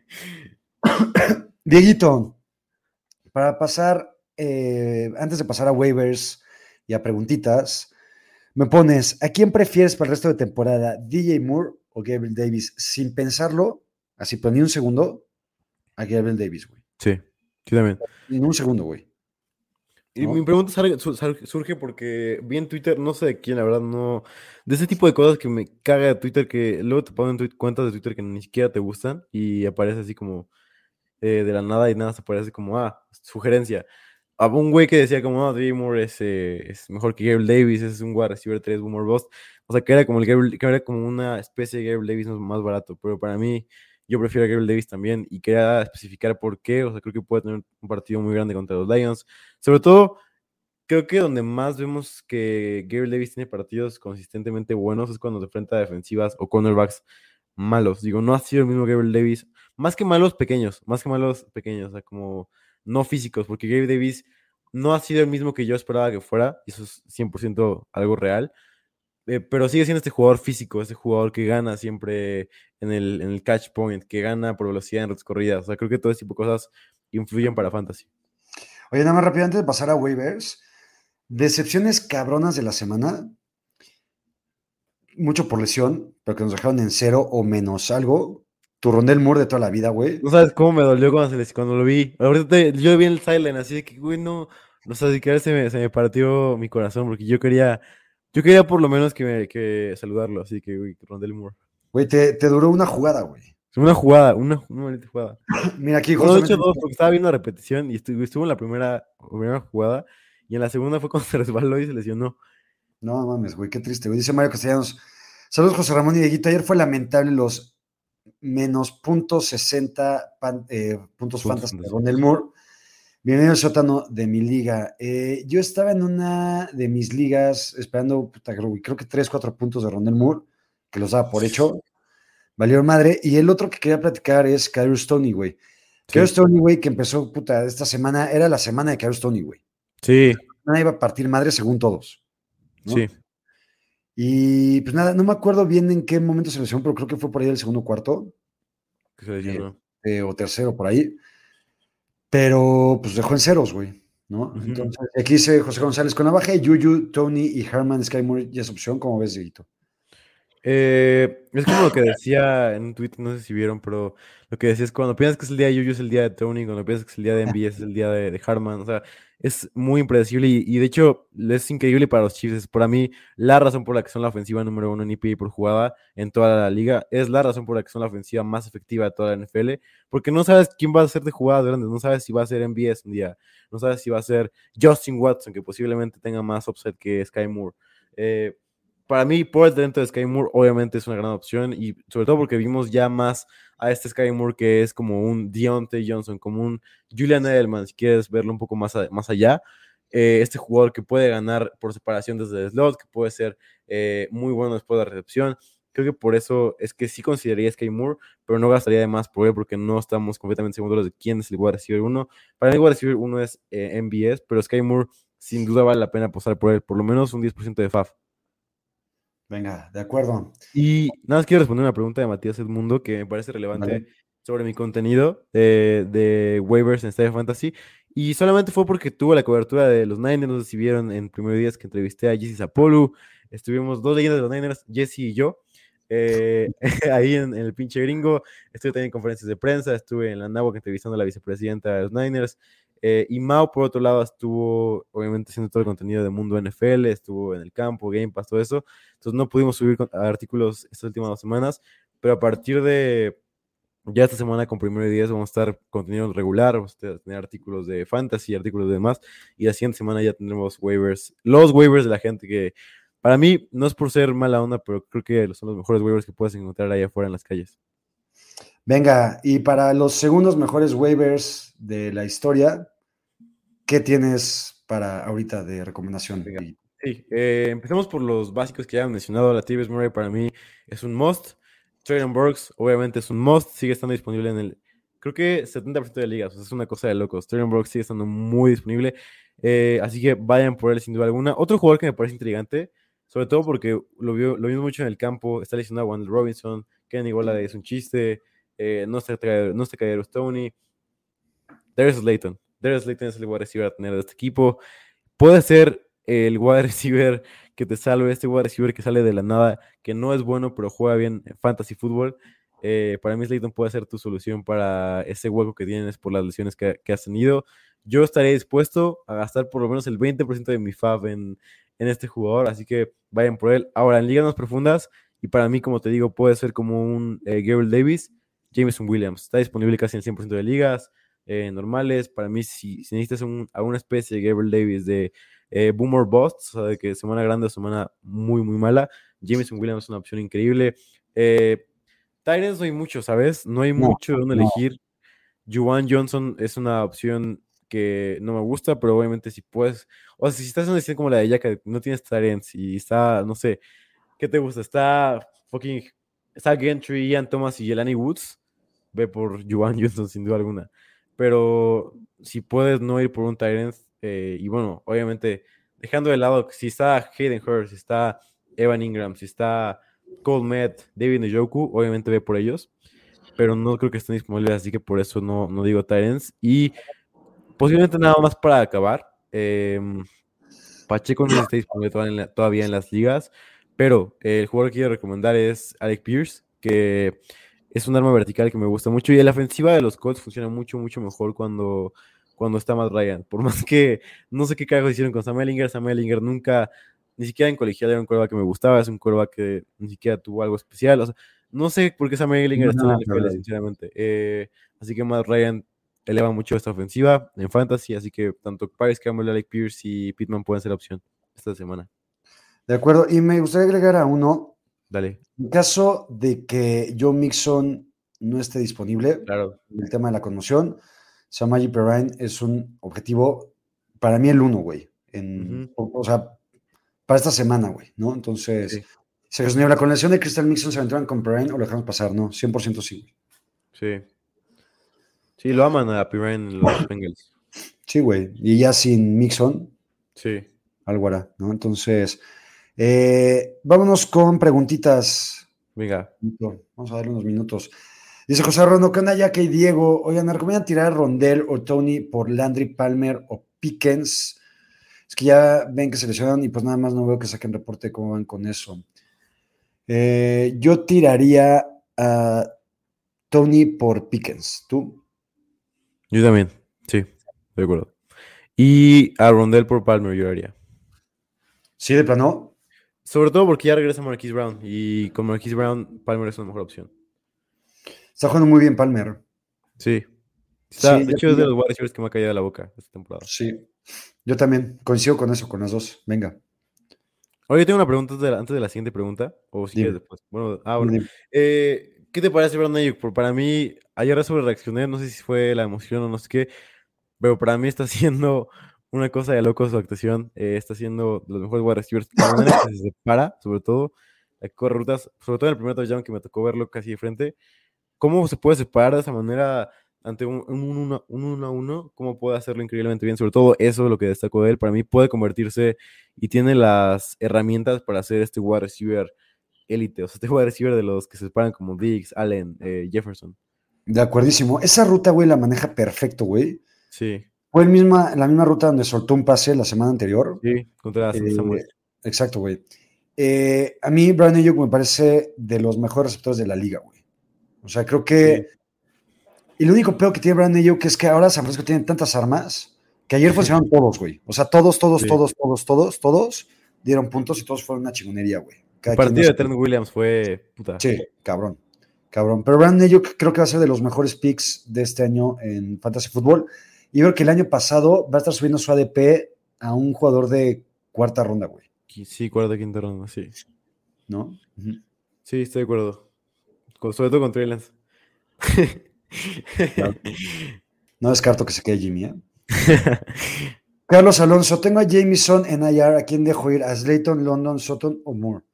Dieguito, para pasar, antes de pasar a waivers y a preguntitas, me pones, ¿a quién prefieres para el resto de temporada? ¿DJ Moore o Gabriel Davis? Sin pensarlo, así, pero ni un segundo, a Gabriel Davis, güey. Sí, yo también. Ni un segundo, güey. Y ¿No? mi pregunta surge porque vi en Twitter, no sé de quién, la verdad, no. De ese tipo de cosas que me caga de Twitter, que luego te ponen cuentas de Twitter que ni siquiera te gustan y aparece así como de la nada y nada se aparece como, sugerencia. Había un güey que decía como, DJ Moore es mejor que Gabriel Davis, es un wide receiver 3, Boomer Bust. O sea, que era como que era como una especie de Gabriel Davis más barato, pero para mí yo prefiero a Gabriel Davis también y quería especificar por qué. O sea, creo que puede tener un partido muy grande contra los Lions. Sobre todo, creo que donde más vemos que Gabriel Davis tiene partidos consistentemente buenos es cuando se enfrenta a defensivas o cornerbacks malos. Digo, no ha sido el mismo Gabriel Davis, más que malos pequeños, o sea, como no físicos, porque Gabriel Davis no ha sido el mismo que yo esperaba que fuera, y eso es 100% algo real, pero sigue siendo este jugador físico, este jugador que gana siempre en el catch point, que gana por velocidad en redes corridas. O sea, creo que todo ese tipo de cosas influyen para Fantasy. Oye, nada más rápido, antes de pasar a waivers, decepciones cabronas de la semana, mucho por lesión, pero que nos dejaron en 0 o menos algo. Tu Rondell Moore de toda la vida, güey. No sabes cómo me dolió cuando lo vi. Ahorita yo vi el sideline así de que, güey, no sé, que se me partió mi corazón porque yo quería por lo menos que saludarlo, así que, güey, Rondell Moore. Güey, te duró una jugada, güey. Es una jugada, una bonita jugada. Mira aquí, Bueno, de hecho, justamente. dos, porque estaba viendo la repetición y estuvo en la primera jugada y en la segunda fue cuando se resbaló y se lesionó. No mames, güey, qué triste, güey. Dice Mario Castellanos. Saludos, José Ramón y Dieguito. Ayer fue lamentable los menos puntos 60 puntos Puntos fantasy de fantasy. Rondell Moore. Bienvenido al sótano de mi liga. Yo estaba en una de mis ligas esperando, puta, creo que 3, 4 puntos de Rondell Moore, que los daba por hecho. Valió madre. Y el otro que quería platicar es Kadarius Stoney, güey. Kadarius Sí, Stoney, güey, que empezó, puta, esta semana, era la semana de Kadarius Stoney, güey. sí, Nada iba a partir madre según todos, ¿no? sí. Y pues nada, no me acuerdo bien en qué momento se lesionó, pero creo que fue por ahí el segundo cuarto, Que se lesionó. o tercero, por ahí. Pero pues dejó en ceros, güey, ¿no? Ujú. Entonces, aquí dice José González, con la baja de Yuyu, Tony y Herman Sky Moore ya es opción, ¿cómo ves, Dieguito? Es como lo que decía en un tweet, no sé si vieron, pero lo que decía es cuando piensas que es el día de Yuyu es el día de Tony, cuando piensas que es el día de MVS es el día de Harman, o sea, es muy impredecible y de hecho es increíble para los Chiefs. Es para mí la razón por la que son la ofensiva número uno en EPA por jugada en toda la liga, es la razón por la que son la ofensiva más efectiva de toda la NFL, porque no sabes quién va a ser de jugadas grandes, no sabes si va a ser MVS un día, no sabes si va a ser Justin Watson, que posiblemente tenga más upside que Sky Moore. Eh, para mí, por el talento de Sky Moore, obviamente es una gran opción y sobre todo porque vimos ya más a este Sky Moore que es como un Deontay Johnson, como un Julian Edelman, si quieres verlo un poco más allá. Este jugador que puede ganar por separación desde el slot, que puede ser muy bueno después de la recepción. Creo que por eso es que sí consideraría a Sky Moore, pero no gastaría de más por él porque no estamos completamente seguros de quién es el wide receiver uno. Para mí el wide receiver uno es MVS, pero Sky Moore sin duda vale la pena apostar por él, por lo menos un 10% de FAF. Venga, de acuerdo. Y nada más quiero responder una pregunta de Matías Edmundo que me parece relevante Vale. sobre mi contenido de waivers en Estadio Fantasy. Y solamente fue porque tuve la cobertura de los Niners. No sé si vieron en primeros días que entrevisté a Jesse Zapolu. Estuvimos dos leyendas de los Niners, Jesse y yo. Ahí en el pinche gringo. Estuve también en conferencias de prensa. Estuve en la NAWAC entrevistando a la vicepresidenta de los Niners. Y Mao, por otro lado, estuvo obviamente haciendo todo el contenido de Mundo NFL. Estuvo en el campo, Game Pass, todo eso. Entonces no pudimos subir artículos estas últimas 2 semanas, pero a partir de ya esta semana con Primero y 10 vamos a estar contenido regular, vamos a tener artículos de fantasy, artículos de demás, y la siguiente semana ya tendremos waivers, los waivers de la gente que para mí no es por ser mala onda, pero creo que son los mejores waivers que puedes encontrar ahí afuera en las calles. Venga, y para los segundos mejores waivers de la historia, ¿qué tienes para ahorita de recomendación? Venga. Sí, empecemos por los básicos que ya han mencionado. La Latavius Murray para mí es un must. Traylon Burks obviamente es un must. Sigue estando disponible creo que 70% de ligas. O sea, es una cosa de locos. Traylon Burks sigue estando muy disponible. Así que vayan por él sin duda alguna. Otro jugador que me parece intrigante, sobre todo porque lo vimos mucho en el campo. Está lesionado Wandale Robinson. Kenny Golladay es un chiste. No está Kadarius Toney. Darius Slayton. Darius Slayton es el wide receiver a tener de este equipo. Puede ser el wide receiver que te salve, este wide receiver que sale de la nada, que no es bueno, pero juega bien en fantasy fútbol. Para mí, Slayton puede ser tu solución para ese hueco que tienes por las lesiones que has tenido. Yo estaría dispuesto a gastar por lo menos el 20% de mi FAB en este jugador, así que vayan por él. Ahora, en ligas más profundas, y para mí, como te digo, puede ser como un Gabriel Davis, Jameson Williams. Está disponible casi en el 100% de ligas normales. Para mí, si necesitas alguna especie de Gabriel Davis de Boomer Bust, o sea, de que semana grande o semana muy, muy mala, Jameson Williams es una opción increíble. Tyrants no hay mucho, ¿sabes? No hay No, mucho de dónde no. elegir. Juwan Johnson es una opción que no me gusta, pero obviamente si puedes, o sea, si estás en una decisión como la de ella, que no tienes Tyrants y está, no sé, ¿qué te gusta? Está Gentry, Ian Thomas y Jelani Woods, ve por Juwan Johnson sin duda alguna. Pero si puedes no ir por un Tyrant, y bueno, obviamente dejando de lado, si está Hayden Hurst, si está Evan Ingram, si está Cole Met, David Njoku, obviamente ve por ellos, pero no creo que estén disponibles, así que por eso no digo Tyrants. Y posiblemente nada más para acabar, Pacheco no sé si está disponible todavía en las ligas, pero el jugador que quiero recomendar es Alec Pierce, que es un arma vertical que me gusta mucho, y la ofensiva de los Colts funciona mucho, mucho mejor cuando está Matt Ryan. Por más que no sé qué carajo hicieron con Sam Ehlinger nunca, ni siquiera en colegial era un quarterback que me gustaba, es un quarterback que ni siquiera tuvo algo especial. O sea, no sé por qué Sam Ehlinger está en la No, NFL, sinceramente. Así que Matt Ryan eleva mucho esta ofensiva en fantasy, así que tanto Paris Campbell, Alec Pierce y Pittman pueden ser opción esta semana. De acuerdo, y me gustaría agregar a uno, Dale. en caso de que Joe Mixon no esté disponible, Claro. el tema de la conmoción, Samaje Perine es un objetivo, para mí el uno, güey, o sea, para esta semana, güey, ¿no? Entonces, Sí. Sergio Niebla, con la lesión de Crystal Mixon, ¿se aventuran con Perine o lo dejamos pasar? No, 100% sí, güey. Sí. Sí, lo aman a Pirine en los Bengals. Sí, güey, y ya sin Mixon, Sí. algo hará, ¿no? Entonces, vámonos con preguntitas. Venga. Vamos a darle unos minutos. Dice José Rondo, ¿qué onda Jack y Diego? Oigan, ¿me recomiendan tirar a Rondell o Tony por Landry, Palmer o Pickens? Es que ya ven que se lesionaron y pues nada más no veo que saquen reporte de cómo van con eso. Yo tiraría a Tony por Pickens. ¿Tú? Yo también. Sí, de acuerdo. Y a Rondell por Palmer yo haría. ¿Sí, de plano? Sobre todo porque ya regresa Marquise Brown. Y con Marquise Brown, Palmer es una mejor opción. Está jugando muy bien Palmer. Sí. Sí, De hecho, es de los wide receivers que me ha caído de la boca esta temporada. sí. Yo también coincido con eso, con las dos. Venga. Oye, tengo una pregunta antes de la siguiente pregunta. O si Dime. quieres después. Bueno. Dime. ¿Qué te parece Brandon Ayuk? Para mí, ayer sobre reaccioné, no sé si fue la emoción o no sé qué, pero para mí está haciendo una cosa de loco su actuación. Está haciendo de los mejores wide receivers. La manera en que se separa, sobre todo, la que corre rutas, sobre todo en el primer touchdown que me tocó verlo casi de frente. ¿Cómo se puede separar de esa manera ante un 1-1? ¿Cómo puede hacerlo increíblemente bien? Sobre todo eso es lo que destacó de él. Para mí puede convertirse y tiene las herramientas para hacer este wide receiver élite. O sea, este wide receiver de los que se separan como Diggs, Allen, Jefferson. De acuerdísimo. Esa ruta, güey, la maneja perfecto, güey. Sí. Fue la misma ruta donde soltó un pase la semana anterior. Sí, contra Samuel. Exacto, güey. A mí, Brandon Ayuk me parece de los mejores receptores de la liga, güey. O sea, creo que. Sí. Y lo único peor que tiene Brandon Ayuk es que ahora San Francisco tiene tantas armas que ayer funcionaron todos, güey. O sea, todos dieron puntos y todos fueron una chingonería, güey. El partido de Trent Williams fue puta. Sí, cabrón. Pero Brandon Ayuk creo que va a ser de los mejores picks de este año en Fantasy Football. Y creo que el año pasado va a estar subiendo su ADP a un jugador de cuarta ronda, güey. Sí, cuarta, quinta ronda, sí. ¿No? Uh-huh. Sí, estoy de acuerdo. Sobre todo con Trey Lance. Claro. No descarto que se quede Jimmy, ¿eh? Carlos Alonso, tengo a Jameson en IR. ¿A quién dejo ir? ¿A Slayton, London, Sutton o Moore?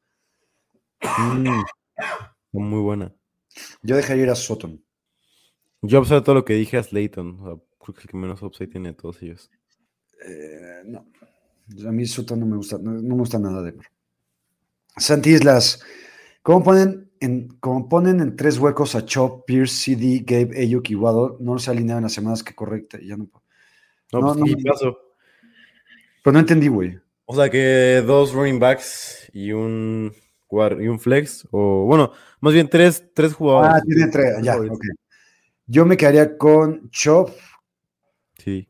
Muy buena. Yo dejaría ir a Sutton. Yo observo todo lo que dije a Slayton. O sea, creo que el que menos upside tiene de todos ellos. No. A mí Sutton no me gusta. No me gusta nada de. Santi Islas. ¿Cómo ponen en tres huecos a Chop, Pierce, CD, Gabe, Ayuk y Waddle? No se alineaban en las semanas que correcta. Ya no. No, pasó. Pero no entendí, güey. O sea que dos running backs y un flex. O bueno, más bien tres jugadores. Tiene tres. Ya, ok. Yo me quedaría con Chop. Sí.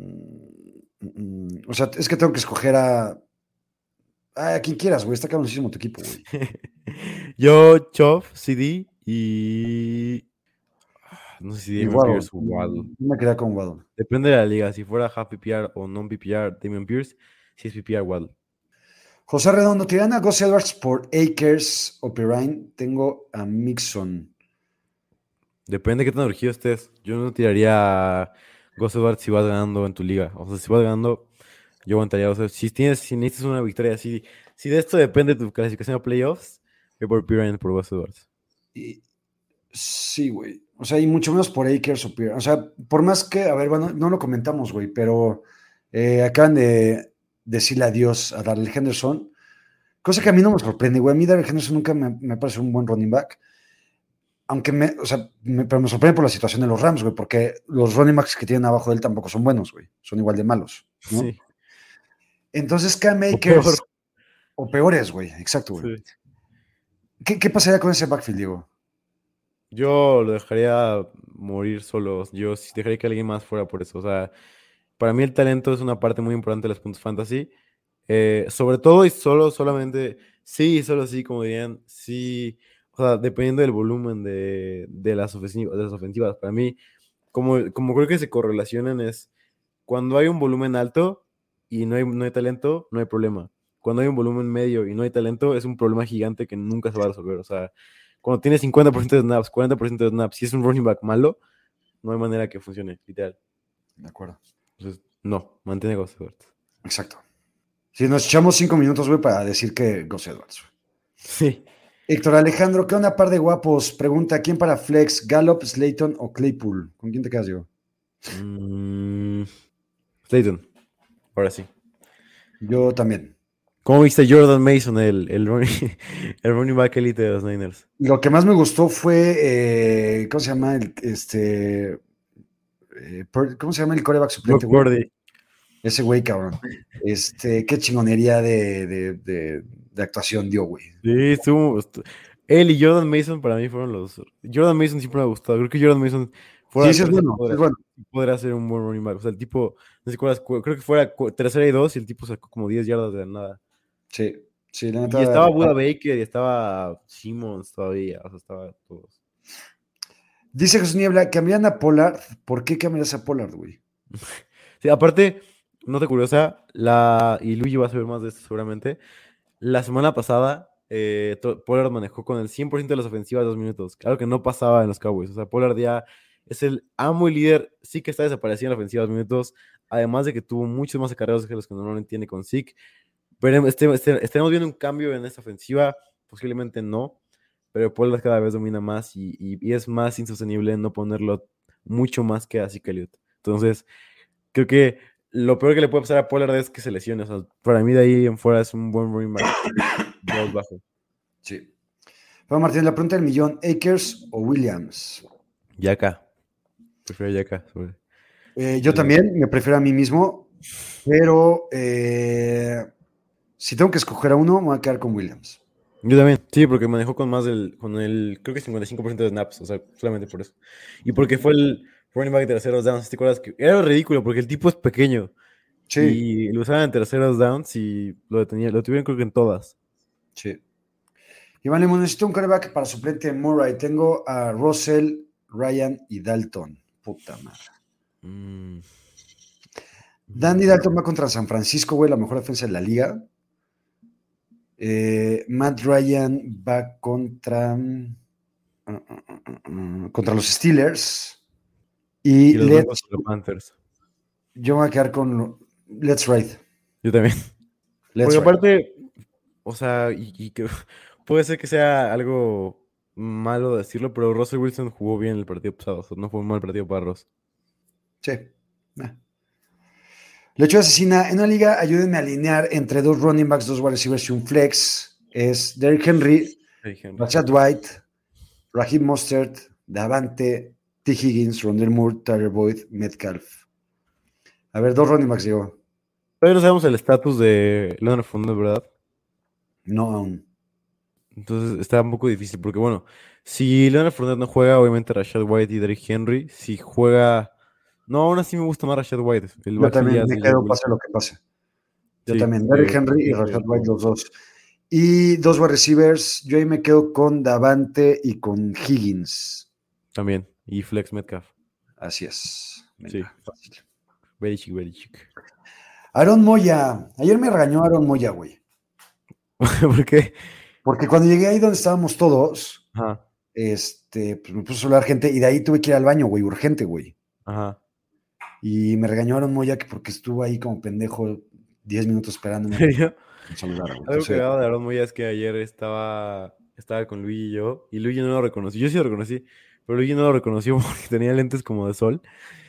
O sea, es que tengo que escoger a quien quieras, güey. Está cabroncísimo tu equipo, güey. Yo, Chop, CD y. No sé si Damian Pierce o Waddle. Yo me quedaría con Waddle. Depende de la liga. Si fuera half PPR o non PPR, Damian Pierce. Si es PPR, Waddle. José Redondo, ¿tiran a Gus Edwards por Akers o Perrine? Tengo a Mixon. Depende de qué tan urgido estés. Yo no tiraría a Gus Edwards si vas ganando en tu liga. O sea, si vas ganando, yo aguantaría. O sea, si necesitas una victoria, si de esto depende tu clasificación a playoffs, ve por Pirine por Gus Edwards. Sí, güey. O sea, y mucho menos por Akers o Perrine. O sea, por más que, a ver, bueno, no lo comentamos, güey, pero acaban de decirle adiós a Darrell Henderson. Cosa que a mí no me sorprende, güey. A mí Darrell Henderson nunca me parece un buen running back. Aunque pero me sorprende por la situación de los Rams, güey, porque los running backs que tienen abajo de él tampoco son buenos, güey. Son igual de malos, ¿no? Sí. Entonces, Cam O Akers, peor. o peores, güey. Exacto, güey. Sí. ¿Qué pasaría con ese backfield, Diego? Yo lo dejaría morir solo. Yo sí dejaría que alguien más fuera por eso. O sea, para mí el talento es una parte muy importante de los puntos fantasy. Sobre todo y solamente, sí, solo sí, como dirían, sí. O sea, dependiendo del volumen de las ofensivas. Para mí, como creo que se correlacionan es cuando hay un volumen alto y no hay talento, no hay problema. Cuando hay un volumen medio y no hay talento, es un problema gigante que nunca se va a resolver. O sea, cuando tienes 50% de snaps, 40% de snaps, si es un running back malo, no hay manera que funcione, literal. De acuerdo. Entonces, no, mantiene Gus Edwards. Exacto. Si nos echamos 5 minutos, güey, para decir que Gus Edwards. Sí. Héctor Alejandro, ¿qué onda, par de guapos? Pregunta, ¿quién para Flex? ¿Gallup, Slayton o Claypool? ¿Con quién te quedas, Diego? Slayton. Ahora sí. Yo también. ¿Cómo viste Jordan Mason, el running back elite de los Niners? Lo que más me gustó fue, ¿cómo se llama? ¿Cómo se llama el quarterback suplente, Brock güey? Purdy. Ese güey, cabrón. Qué chingonería de actuación dio, güey. Sí, él y Jordan Mason para mí fueron los... Jordan Mason siempre me ha gustado. Creo que Jordan Mason fuera Sí, es bueno, es bueno. podrá ser un buen running back. O sea, el tipo, no sé cuál creo que fuera tercera y 2 y el tipo sacó como 10 yardas de la nada. Sí, la Y neta. estaba Buda Baker y estaba Simmons todavía. O sea, estaba todos. Dice Jesús Niebla, ¿cambiarían a Pollard? ¿Por qué cambiarías a Pollard, güey? Sí, aparte, nota curiosa, y Luigi va a saber más de esto seguramente. La semana pasada, Pollard manejó con el 100% de las ofensivas 2 minutos. Claro que no pasaba en los Cowboys. O sea, Pollard ya es el amo y líder. Sí que está desaparecido en la ofensiva 2 minutos. Además de que tuvo muchos más acarreos que los que normalmente tiene con Zeke. Pero estaremos viendo un cambio en esta ofensiva. Posiblemente no. Pero Pollard cada vez domina más y es más insostenible no ponerlo mucho más que a Zeke Elliott. Entonces, creo que lo peor que le puede pasar a Pollard es que se lesione. O sea, para mí de ahí en fuera es un buen running back. Dos bajo. Sí. Bueno, Martín, la pregunta del millón, ¿Akers o Williams? Yaka. Prefiero Yaka. Yo también, me prefiero a mí mismo, pero si tengo que escoger a uno, me voy a quedar con Williams. Yo también, sí, porque manejó con creo que 55% de snaps, o sea, solamente por eso. Y porque fue el running back de terceros downs, ¿te acuerdas? Que era ridículo, porque el tipo es pequeño. Sí. Y lo usaban en terceros downs y lo tuvieron creo que en todas. Sí. Iván Lemon, necesito un quarterback para suplente de Murray. Tengo a Russell, Ryan y Dalton. Puta madre. Danny Dalton va contra San Francisco, güey, la mejor defensa de la liga. Matt Ryan va contra los Steelers. Y los Panthers. Yo me voy a quedar con Let's Ride. Yo también. Porque aparte, o sea, y que puede ser que sea algo malo decirlo, pero Russell Wilson jugó bien el partido pasado. O sea, no fue un mal partido para Ross. Sí. Lechuga Asesina, en una liga, ayúdenme a alinear entre 2 running backs, 2 wide receivers y un flex. Es Derrick Henry, Rashad White, Raheem Mostert, Davante, T. Higgins, Rondell Moore, Tyler Boyd, Metcalf. A ver, 2 running backs, digo. Todavía no sabemos el estatus de Leonard Fournette, ¿verdad? No aún. Entonces está un poco difícil, porque bueno, si Leonard Fournette no juega, obviamente Rashad White y Derrick Henry. Si juega... No, aún así me gusta más Rashad White. Yo también me quedo, pase lo que pase. Yo también, Derrick Henry y Rashad White, los dos. Y 2 wide receivers, yo ahí me quedo con Davante y con Higgins. También, y Flex Metcalf. Así es. Venga, sí, fácil. Very chic. Aaron Moya. Ayer me regañó Aaron Moya, güey. ¿Por qué? Porque cuando llegué ahí donde estábamos todos, Ajá, pues me puso a hablar gente y de ahí tuve que ir al baño, güey, urgente, güey. ajá. Y me regañaron Moya que porque estuvo ahí como pendejo 10 minutos esperándome ¿En serio? a saludar, güey. Algo Entonces, cagado de Aaron Moya es que ayer estaba con Luigi y yo, y Luigi no lo reconoció. Yo sí lo reconocí, pero Luigi no lo reconoció porque tenía lentes como de sol.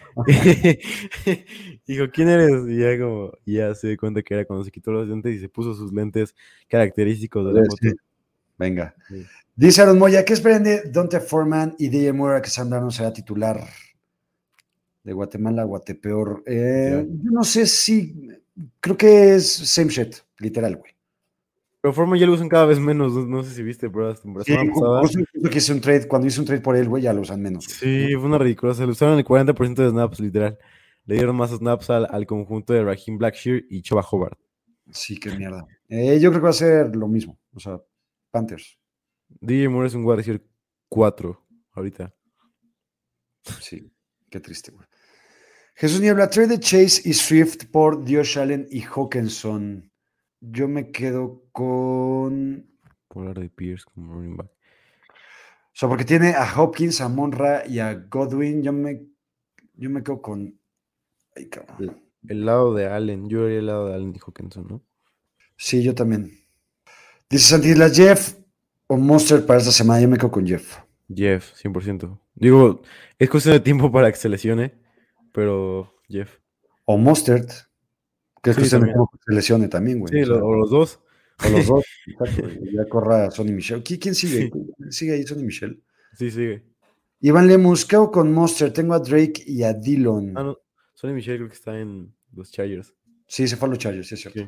Dijo, ¿quién eres? Y ya se dio cuenta que era cuando se quitó los lentes y se puso sus lentes característicos de la foto. sí. Venga. Sí. Dice Aaron Moya, ¿qué esperan de Dante Foreman y DJ Moore que Sam Darnold será titular de Guatemala a Guatepeor? Yo no sé si, creo que es same shit, literal, güey. Pero Foreman ya lo usan cada vez menos, no sé si viste, pero la semana pasada. Que hice un trade, cuando hice un trade por él, güey, ya lo usan menos. Güey. Sí, fue una ridícula. Se lo usaron el 40% de snaps, literal. Le dieron más snaps al conjunto de Raheem Blackshear y Choba Hobart. Sí, qué mierda. Yo creo que va a ser lo mismo. O sea, Panthers. DJ Moore es un wide receiver 4 ahorita. Sí, qué triste, güey. Jesús Niebla, trade de Chase y Swift por Josh Allen y Hawkinson. Yo me quedo con... Polar de Pierce como running back. O sea, porque tiene a Hopkins, a Monra y a Godwin. Yo me quedo con... Ay, cabrón. El lado de Allen. Yo haría el lado de Allen y Hawkinson, ¿no? Sí, yo también. Dice Santi, Jeff o Monster para esta semana. Yo me quedo con Jeff. Jeff, 100%. Digo, es cuestión de tiempo para que se lesione, pero Jeff. O Mostert, que es Sí, cuestión de también. tiempo que se lesione también, güey. Sí, O sea, o los dos. o los dos. Exacto, güey. Ya corra Sonny Michel. ¿Quién sigue? Sí. ¿Quién sigue ahí Sonny Michel? Sí, sigue. Iván Lemus, quedo con Monster. Tengo a Drake y a Dillon. Ah, no. Sonny Michel creo que está en los Chargers. Sí, se fue a los Chargers, sí es cierto.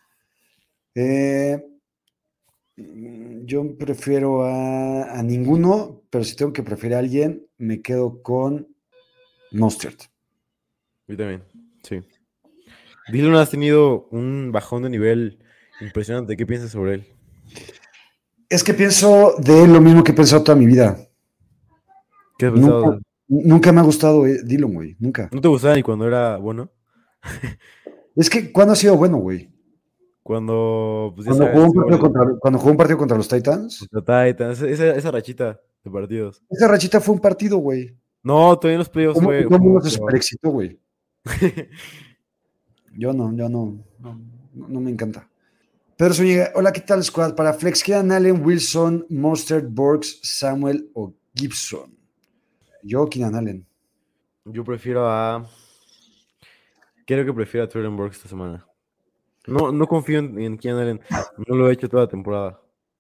Sí. Yo prefiero a ninguno, pero si tengo que preferir a alguien, me quedo con Mostert. Yo también, sí. Dillon has tenido un bajón de nivel impresionante. ¿Qué piensas sobre él? Es que pienso de él lo mismo que he pensado toda mi vida. ¿Qué has pensado de él? Nunca me ha gustado Dillon, güey. Nunca. ¿No te gustaba ni cuando era bueno? Es que, ¿cuándo ha sido bueno, güey? Cuando, pues ya Cuando sabes, cuando jugó un partido contra los Titans. contra Titans, esa rachita de partidos. Esa rachita fue un partido, güey. No, todavía en los playoffs Todo fue el mundo se pero- super excitó, güey. Yo no me encanta. Pedro Zúñiga, hola, ¿qué tal, squad? Para Flex, quedan Allen, Wilson, Mostert, Borgs, Samuel o Gibson. Yo, Keenan Allen. Yo creo que prefiero a Trevor Burke esta semana. No confío en Keenan Allen. No lo he hecho toda la temporada.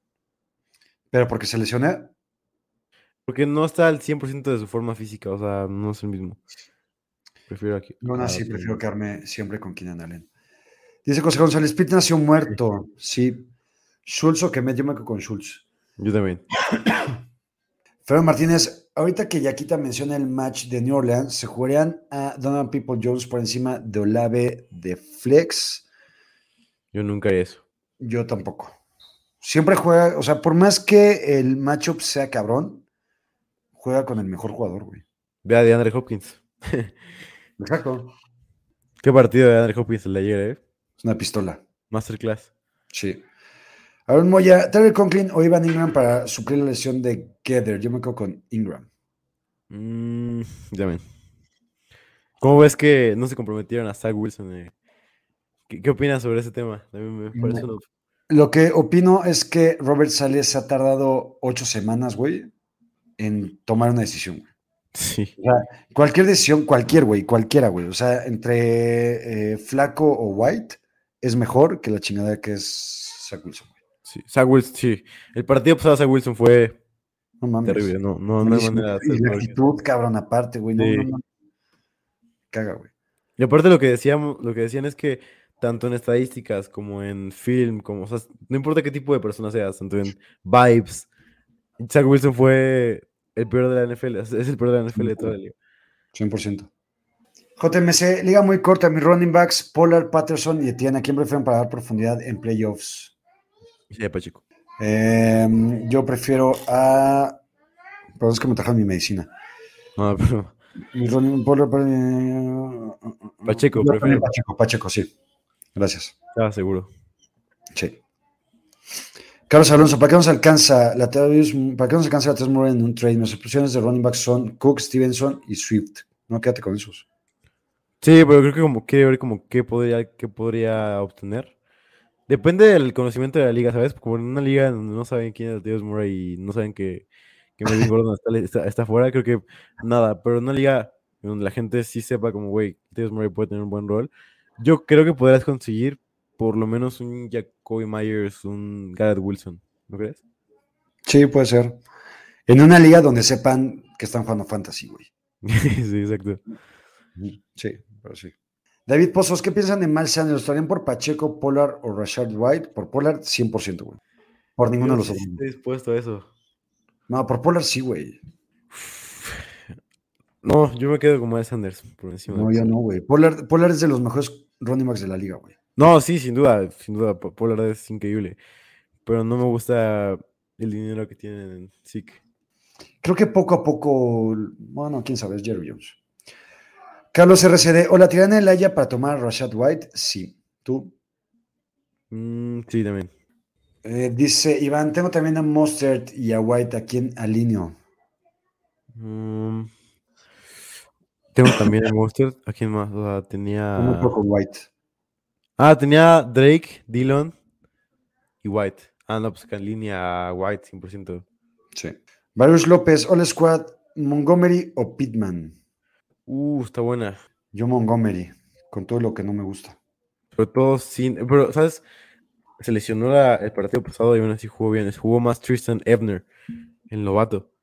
Pero porque se lesioné. Porque no está al 100% de su forma física. O sea, no es el mismo. Prefiero aquí. No, sí, prefiero quedarme siempre con Keenan Allen. Dice José González, Pitt nació muerto. Sí. Schultz o Kemet, yo me quedo con Schultz. Yo también. Fernando Martínez, ahorita que Yaquita menciona el match de New Orleans, ¿se jugarían a Donovan People-Jones por encima de Olave de Flex? Yo nunca haría eso. Yo tampoco. Siempre juega, o sea, por más que el matchup sea cabrón, juega con el mejor jugador, güey. Ve a DeAndre Hopkins. Exacto. ¿Qué partido de DeAndre Hopkins el de ayer, Es una pistola. Masterclass. Sí. Aaron Moya, Tyler Conklin o Ivan Ingram para suplir la lesión de Gather. Yo me quedo con Ingram. Yo también. ¿Cómo ves que no se comprometieron a Zach Wilson? ¿Qué opinas sobre ese tema? A mí me parece una... Lo que opino es que Robert Saleh se ha tardado 8 semanas, güey, en tomar una decisión, güey. Sí. O sea, cualquier decisión, cualquiera, güey. O sea, entre Flaco o White es mejor que la chingada que es Zach Wilson, güey. Sí, Zach Wilson, sí. El partido pasado Zach Wilson fue No mames. terrible. No hay manera de hacer Y la mejor que- actitud, cabrón, aparte, güey. No, Sí. no. Caga, güey. Y aparte lo que decían es que tanto en estadísticas como en film, como, o sea, no importa qué tipo de persona seas, tanto en vibes, Zach Wilson fue el peor de la NFL, es el peor de la NFL de toda la liga. 100%. JMC, liga muy corta. Mis running backs, Pollard, Patterson y Etienne. ¿A quién prefieren para dar profundidad en playoffs? Sí, Pacheco. Yo prefiero a... Perdón, es que me trajeron mi medicina. No, pero Mi running Pollard... Pacheco, Yo prefiero. también Pacheco, sí. Gracias. Estaba seguro. Sí. Carlos Alonso, ¿para qué nos alcanza la Latavius Murray en un trade? Mis opciones de running back son Cook, Stevenson y Swift. No, quédate con esos. Sí, pero creo que como quiere ver como qué podría obtener. Depende del conocimiento de la liga, ¿sabes? Como en una liga donde no saben quién es Latavius Murray y no saben que Melvin Gordon está fuera, creo que nada. Pero en una liga donde la gente sí sepa como, güey, Latavius Murray puede tener un buen rol, yo creo que podrás conseguir por lo menos un Jacoby Myers, un Garrett Wilson, ¿no crees? Sí, puede ser. En una liga donde sepan que están jugando fantasy, güey. Sí, exacto. Sí, pero sí. David Pozos, ¿qué piensan de Miles Sanders? ¿Estarían por Pacheco, Pollard o Rashad White? Por Pollard, 100%, güey. Por ninguno Yo de los sí otros. estoy dispuesto a eso. No, por Pollard sí, güey. No, yo me quedo con Miles Sanders por encima. No, yo no, güey. Pollard es de los mejores running backs de la liga, güey. No, sí, sin duda, Pollard es increíble. Pero no me gusta el dinero que tienen en Zeke. Creo que poco a poco, bueno, quién sabe, es Jerry Jones. Carlos RCD, ¿o la tirarán en el Haya para tomar a Rashad White? Sí. ¿Tú? Sí, también. Dice Iván, tengo también a Mostert y a White. ¿A quién alineo? Tengo también a Mostert. ¿A quién más? O sea, No tenía... con White. tenía Drake, Dillon y White. No, pues que en línea a White, 100%. Sí. Varius López, All Squad, Montgomery o Pittman. Está buena. Yo Montgomery, con todo lo que no me gusta. Pero todo sin... Pero, ¿sabes? Se lesionó el partido pasado y aún así jugó bien. Jugó más Tristan Ebner, el novato.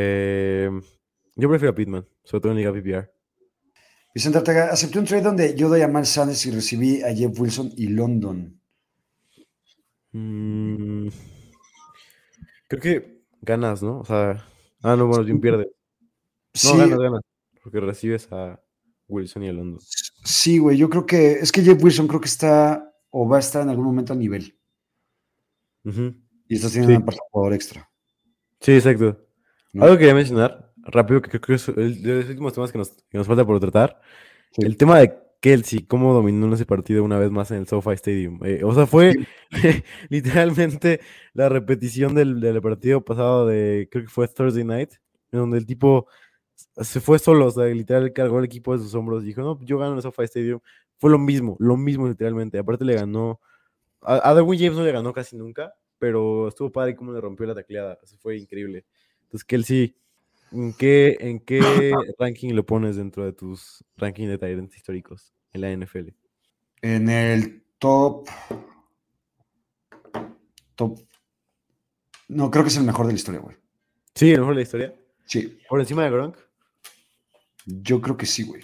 Yo prefiero a Pittman, sobre todo en Liga PPR. Vicente Ortega, acepté un trade donde yo doy a Miles Sanders y recibí a Jeff Wilson y London. Creo que ganas, ¿no? O sea... no, bueno, bien pierdes. No, Sí, ganas. Porque recibes a Wilson y a London. sí, güey. Yo creo que es que Jeff Wilson creo que está o va a estar en algún momento a nivel. Y estás teniendo un jugador extra. Sí, exacto. ¿No? Algo que quería mencionar rápido, que creo que es de los últimos temas que nos falta por tratar. Sí. El tema de Kelce, cómo dominó ese partido una vez más en el SoFi Stadium. O sea, fue literalmente la repetición del partido pasado creo que fue Thursday Night, en donde el tipo se fue solo, o sea, literal cargó el equipo de sus hombros y dijo, no, yo gano en el SoFi Stadium. Fue lo mismo literalmente. Aparte le ganó, a Derwin James no le ganó casi nunca, pero estuvo padre cómo le rompió la tacleada. Eso fue increíble. Entonces, Kelce, ¿en qué ranking lo pones dentro de tus rankings de tight ends históricos en la NFL? En el top. No, creo que es el mejor de la historia, güey. Sí, el mejor de la historia. Sí. ¿Por encima de Gronk? Yo creo que sí, güey.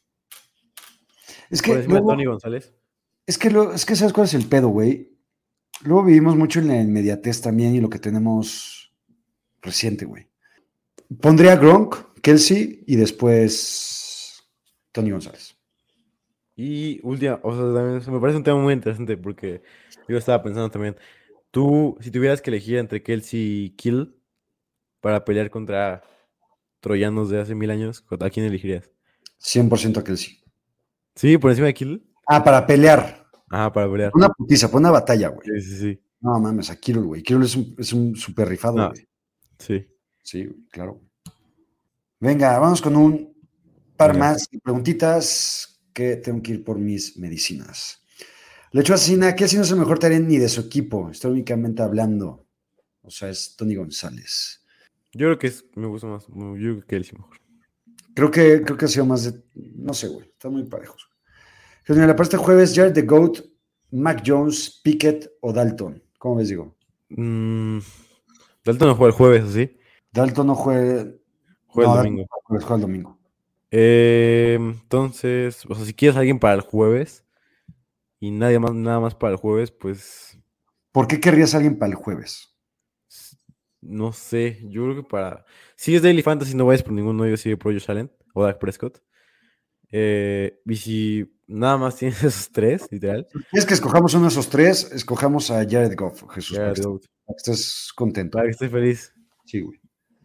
Es ¿Por que encima de Tony González? Es que ¿sabes cuál es el pedo, güey? Luego vivimos mucho en la inmediatez también y lo que tenemos reciente, güey. Pondría Gronk, Kelce y después Tony González. Y última, o sea, también me parece un tema muy interesante porque yo estaba pensando también, tú, si tuvieras que elegir entre Kelce y Kill para pelear contra troyanos de hace 1000 años, ¿a quién elegirías? 100% a Kelce. ¿Sí? ¿Por encima de Kill? Para pelear. Para pelear. Una putiza, una batalla, güey. Sí. No mames, a Kittle, güey. Kittle es un super rifado, güey. Sí. Sí, claro. Venga, vamos con un par más de preguntitas que tengo que ir por mis medicinas. Lechuga Asesina, ¿qué si no es el mejor talento ni de su equipo? Estoy únicamente hablando. O sea, es Tony González. Yo creo que me gusta más. Yo creo que él sí mejor. Creo que ha sido más de. No sé, güey. Están muy parejos. Para este jueves, Jared the Goat, Mac Jones, Pickett o Dalton. ¿Cómo ves, digo? Dalton no juega el jueves, ¿o sí? Dalton no juega. Juega el domingo. Juega el domingo. Entonces, o sea, si quieres a alguien para el jueves y nada más para el jueves, pues. ¿Por qué querrías a alguien para el jueves? No sé, yo creo que para. Si es Daily Fantasy, no vayas por ninguno de ellos, sigue por Josh Allen o Dak Prescott. Y si nada más tienes esos tres, literal. Si es que escojamos uno de esos tres, escojamos a Jared Goff, Jesús. Jared Goff. Para que estés contento. Para que estés feliz. Sí, güey.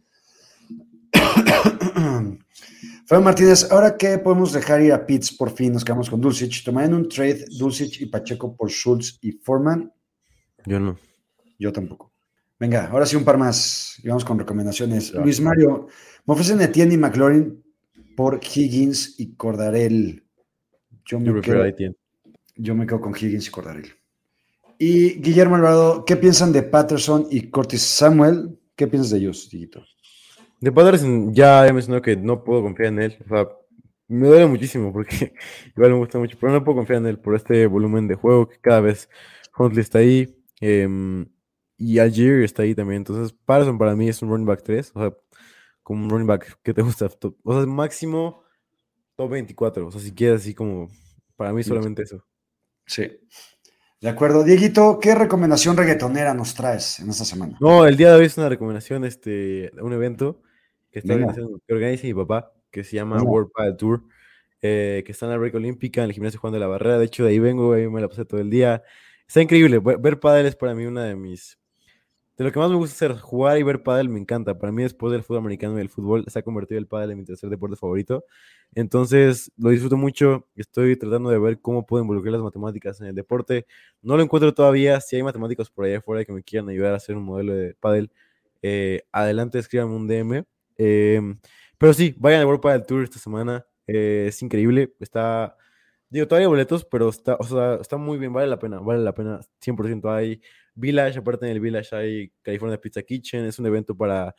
Fran Martínez, ¿ahora qué podemos dejar ir a Pitts? Por fin nos quedamos con Dulcich. ¿Tomarían un trade Dulcich y Pacheco por Schultz y Foreman? Yo no. Yo tampoco. Venga, ahora sí un par más. Y vamos con recomendaciones. Claro. Luis Mario, me ofrecen Etienne y McLaurin por Higgins y Cordarel. Yo me quedo con Higgins y Cordarel. Y Guillermo Alvarado, ¿qué piensan de Patterson y Curtis Samuel? ¿Qué piensas de ellos, Dieguito? De Patterson ya he mencionado que no puedo confiar en él. O sea, me duele muchísimo porque igual me gusta mucho, pero no puedo confiar en él por este volumen de juego que cada vez Huntley está ahí y Algier está ahí también. Entonces, Patterson para mí es un running back 3, o sea, como un running back que te gusta, o sea, máximo top 24. O sea, si quieres así como, para mí solamente eso. Sí. De acuerdo. Dieguito, ¿qué recomendación reggaetonera nos traes en esta semana? No, el día de hoy es una recomendación, un evento que que organiza mi papá, que se llama World Padel Tour, que está en la Break Olímpica, en el gimnasio Juan de la Barrera. De hecho, de ahí vengo, ahí me la pasé todo el día. Está increíble. Ver pádel es para mí una de lo que más me gusta hacer. Jugar y ver pádel me encanta. Para mí, después del fútbol americano y del fútbol, se ha convertido el pádel en mi tercer deporte favorito. Entonces, lo disfruto mucho. Estoy tratando de ver cómo puedo involucrar las matemáticas en el deporte. No lo encuentro todavía. Si hay matemáticos por allá afuera que me quieran ayudar a hacer un modelo de pádel, adelante, escríbanme un DM. Pero sí, vayan al World Padel Tour esta semana. Es increíble. Todavía hay boletos, pero está muy bien. Vale la pena 100%. Hay Village, aparte en el Village hay California Pizza Kitchen. Es un evento para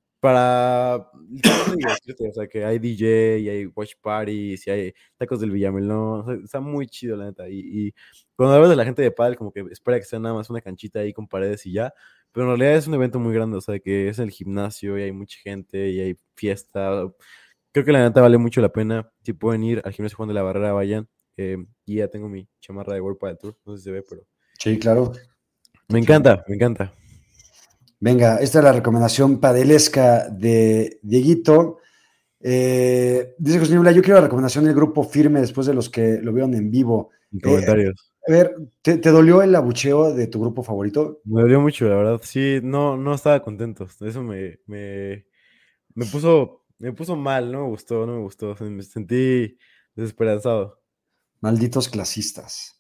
o sea, que hay DJ y hay watch parties y hay tacos del Villamelón. O sea, está muy chido, la neta. Y cuando hablas de la gente de pádel, como que espera que sea nada más una canchita ahí con paredes y ya. Pero en realidad es un evento muy grande, o sea, que es en el gimnasio y hay mucha gente y hay fiesta. Creo que la neta vale mucho la pena. Si pueden ir al gimnasio Juan de la Barrera, vayan. Y ya tengo mi chamarra de World Padel Tour, no sé si se ve, pero... Sí, claro. Me encanta. Venga, esta es la recomendación padelesca de Dieguito. Dice José Niebla, yo quiero la recomendación del grupo Firme después de los que lo vieron en vivo. En comentarios. A ver, ¿te dolió el abucheo de tu grupo favorito? Me dolió mucho, la verdad. Sí, no estaba contento. Eso me puso mal, no me gustó. Me sentí desesperanzado. Malditos clasistas.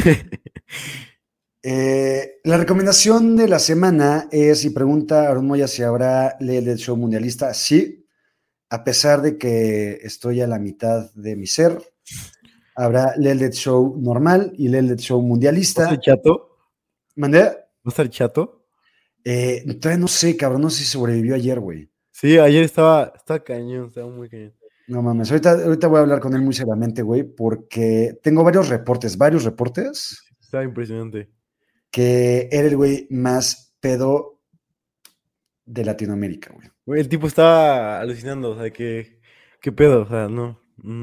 La recomendación de la semana es, y pregunta Aaron Moya si habrá Late Show mundialista. Sí, a pesar de que estoy a la mitad de mi ser, habrá Late Show normal y Late Show mundialista. ¿Va a estar chato? ¿Mandé? ¿Va a estar chato? Todavía no sé, cabrón, no sé si sobrevivió ayer, güey. Sí, ayer estaba cañón, estaba muy cañón. No mames, ahorita voy a hablar con él muy seriamente, güey, porque tengo varios reportes. Estaba impresionante. Que era el güey más pedo de Latinoamérica, güey. El tipo estaba alucinando, o sea, ¿qué pedo? O sea, no.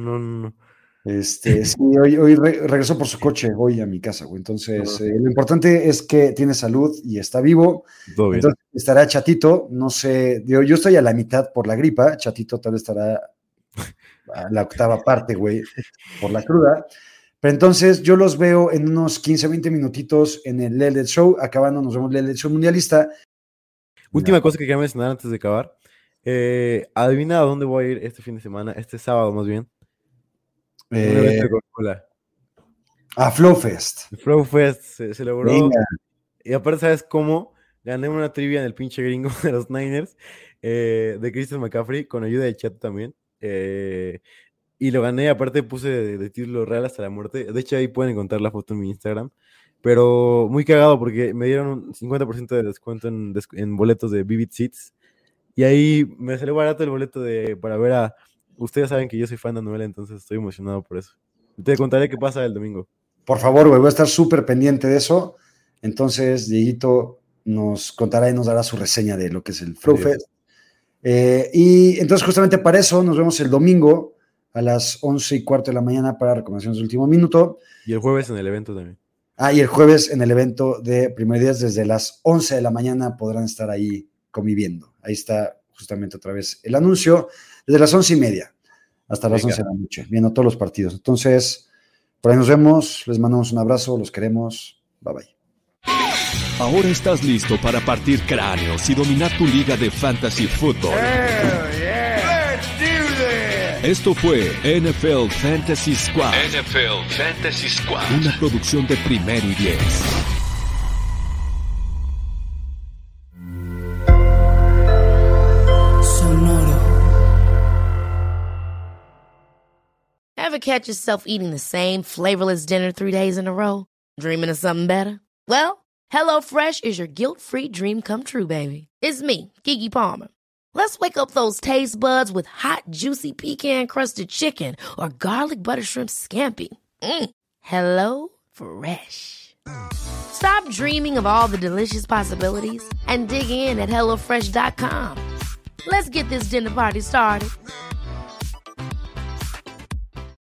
Sí, hoy regresó por su coche hoy a mi casa, güey. Entonces, lo importante es que tiene salud y está vivo. Todo bien. Entonces, estará chatito, no sé, yo estoy a la mitad por la gripa, chatito tal vez estará a la octava parte, güey, por la cruda. Pero entonces yo los veo en unos 15, 20 minutitos en el Late Show. Acabando, nos vemos en el Late Show mundialista. Última cosa que quería mencionar antes de acabar. Adivina a dónde voy a ir este fin de semana, este sábado más bien. Un evento de Coca-Cola. A Flowfest. Flowfest se logró. Venga. Y aparte, ¿sabes cómo? Gané una trivia en el pinche gringo de los Niners de Christian McCaffrey con ayuda de chat también. Y lo gané, aparte puse de título real hasta la muerte. De hecho, ahí pueden encontrar la foto en mi Instagram. Pero muy cagado porque me dieron un 50% de descuento en boletos de Vivid Seats. Y ahí me salió barato el boleto para ver a... Ustedes saben que yo soy fan de Anuel, entonces estoy emocionado por eso. Te contaré qué pasa el domingo. Por favor, güey, voy a estar súper pendiente de eso. Entonces, Dieguito nos contará y nos dará su reseña de lo que es el Flowfest. Y entonces, justamente para eso, nos vemos el domingo a las 11:15 de la mañana para recomendaciones de último minuto. Y el jueves en el evento también. Y el jueves en el evento de Primer Días, desde las 11 de la mañana podrán estar ahí conviviendo. Ahí está justamente otra vez el anuncio, desde las 11:30 hasta las 11 de la noche, viendo todos los partidos. Entonces, por ahí nos vemos, les mandamos un abrazo, los queremos, bye bye. Ahora estás listo para partir cráneos y dominar tu liga de fantasy fútbol. Esto fue NFL Fantasy Squad. NFL Fantasy Squad. Una producción de Primero y 10. Ever catch yourself eating the same flavorless dinner 3 days in a row? Dreaming of something better? Well, HelloFresh is your guilt-free dream come true, baby. It's me, Keke Palmer. Let's wake up those taste buds with hot, juicy pecan-crusted chicken or garlic butter shrimp scampi. Hello Fresh. Stop dreaming of all the delicious possibilities and dig in at HelloFresh.com. Let's get this dinner party started.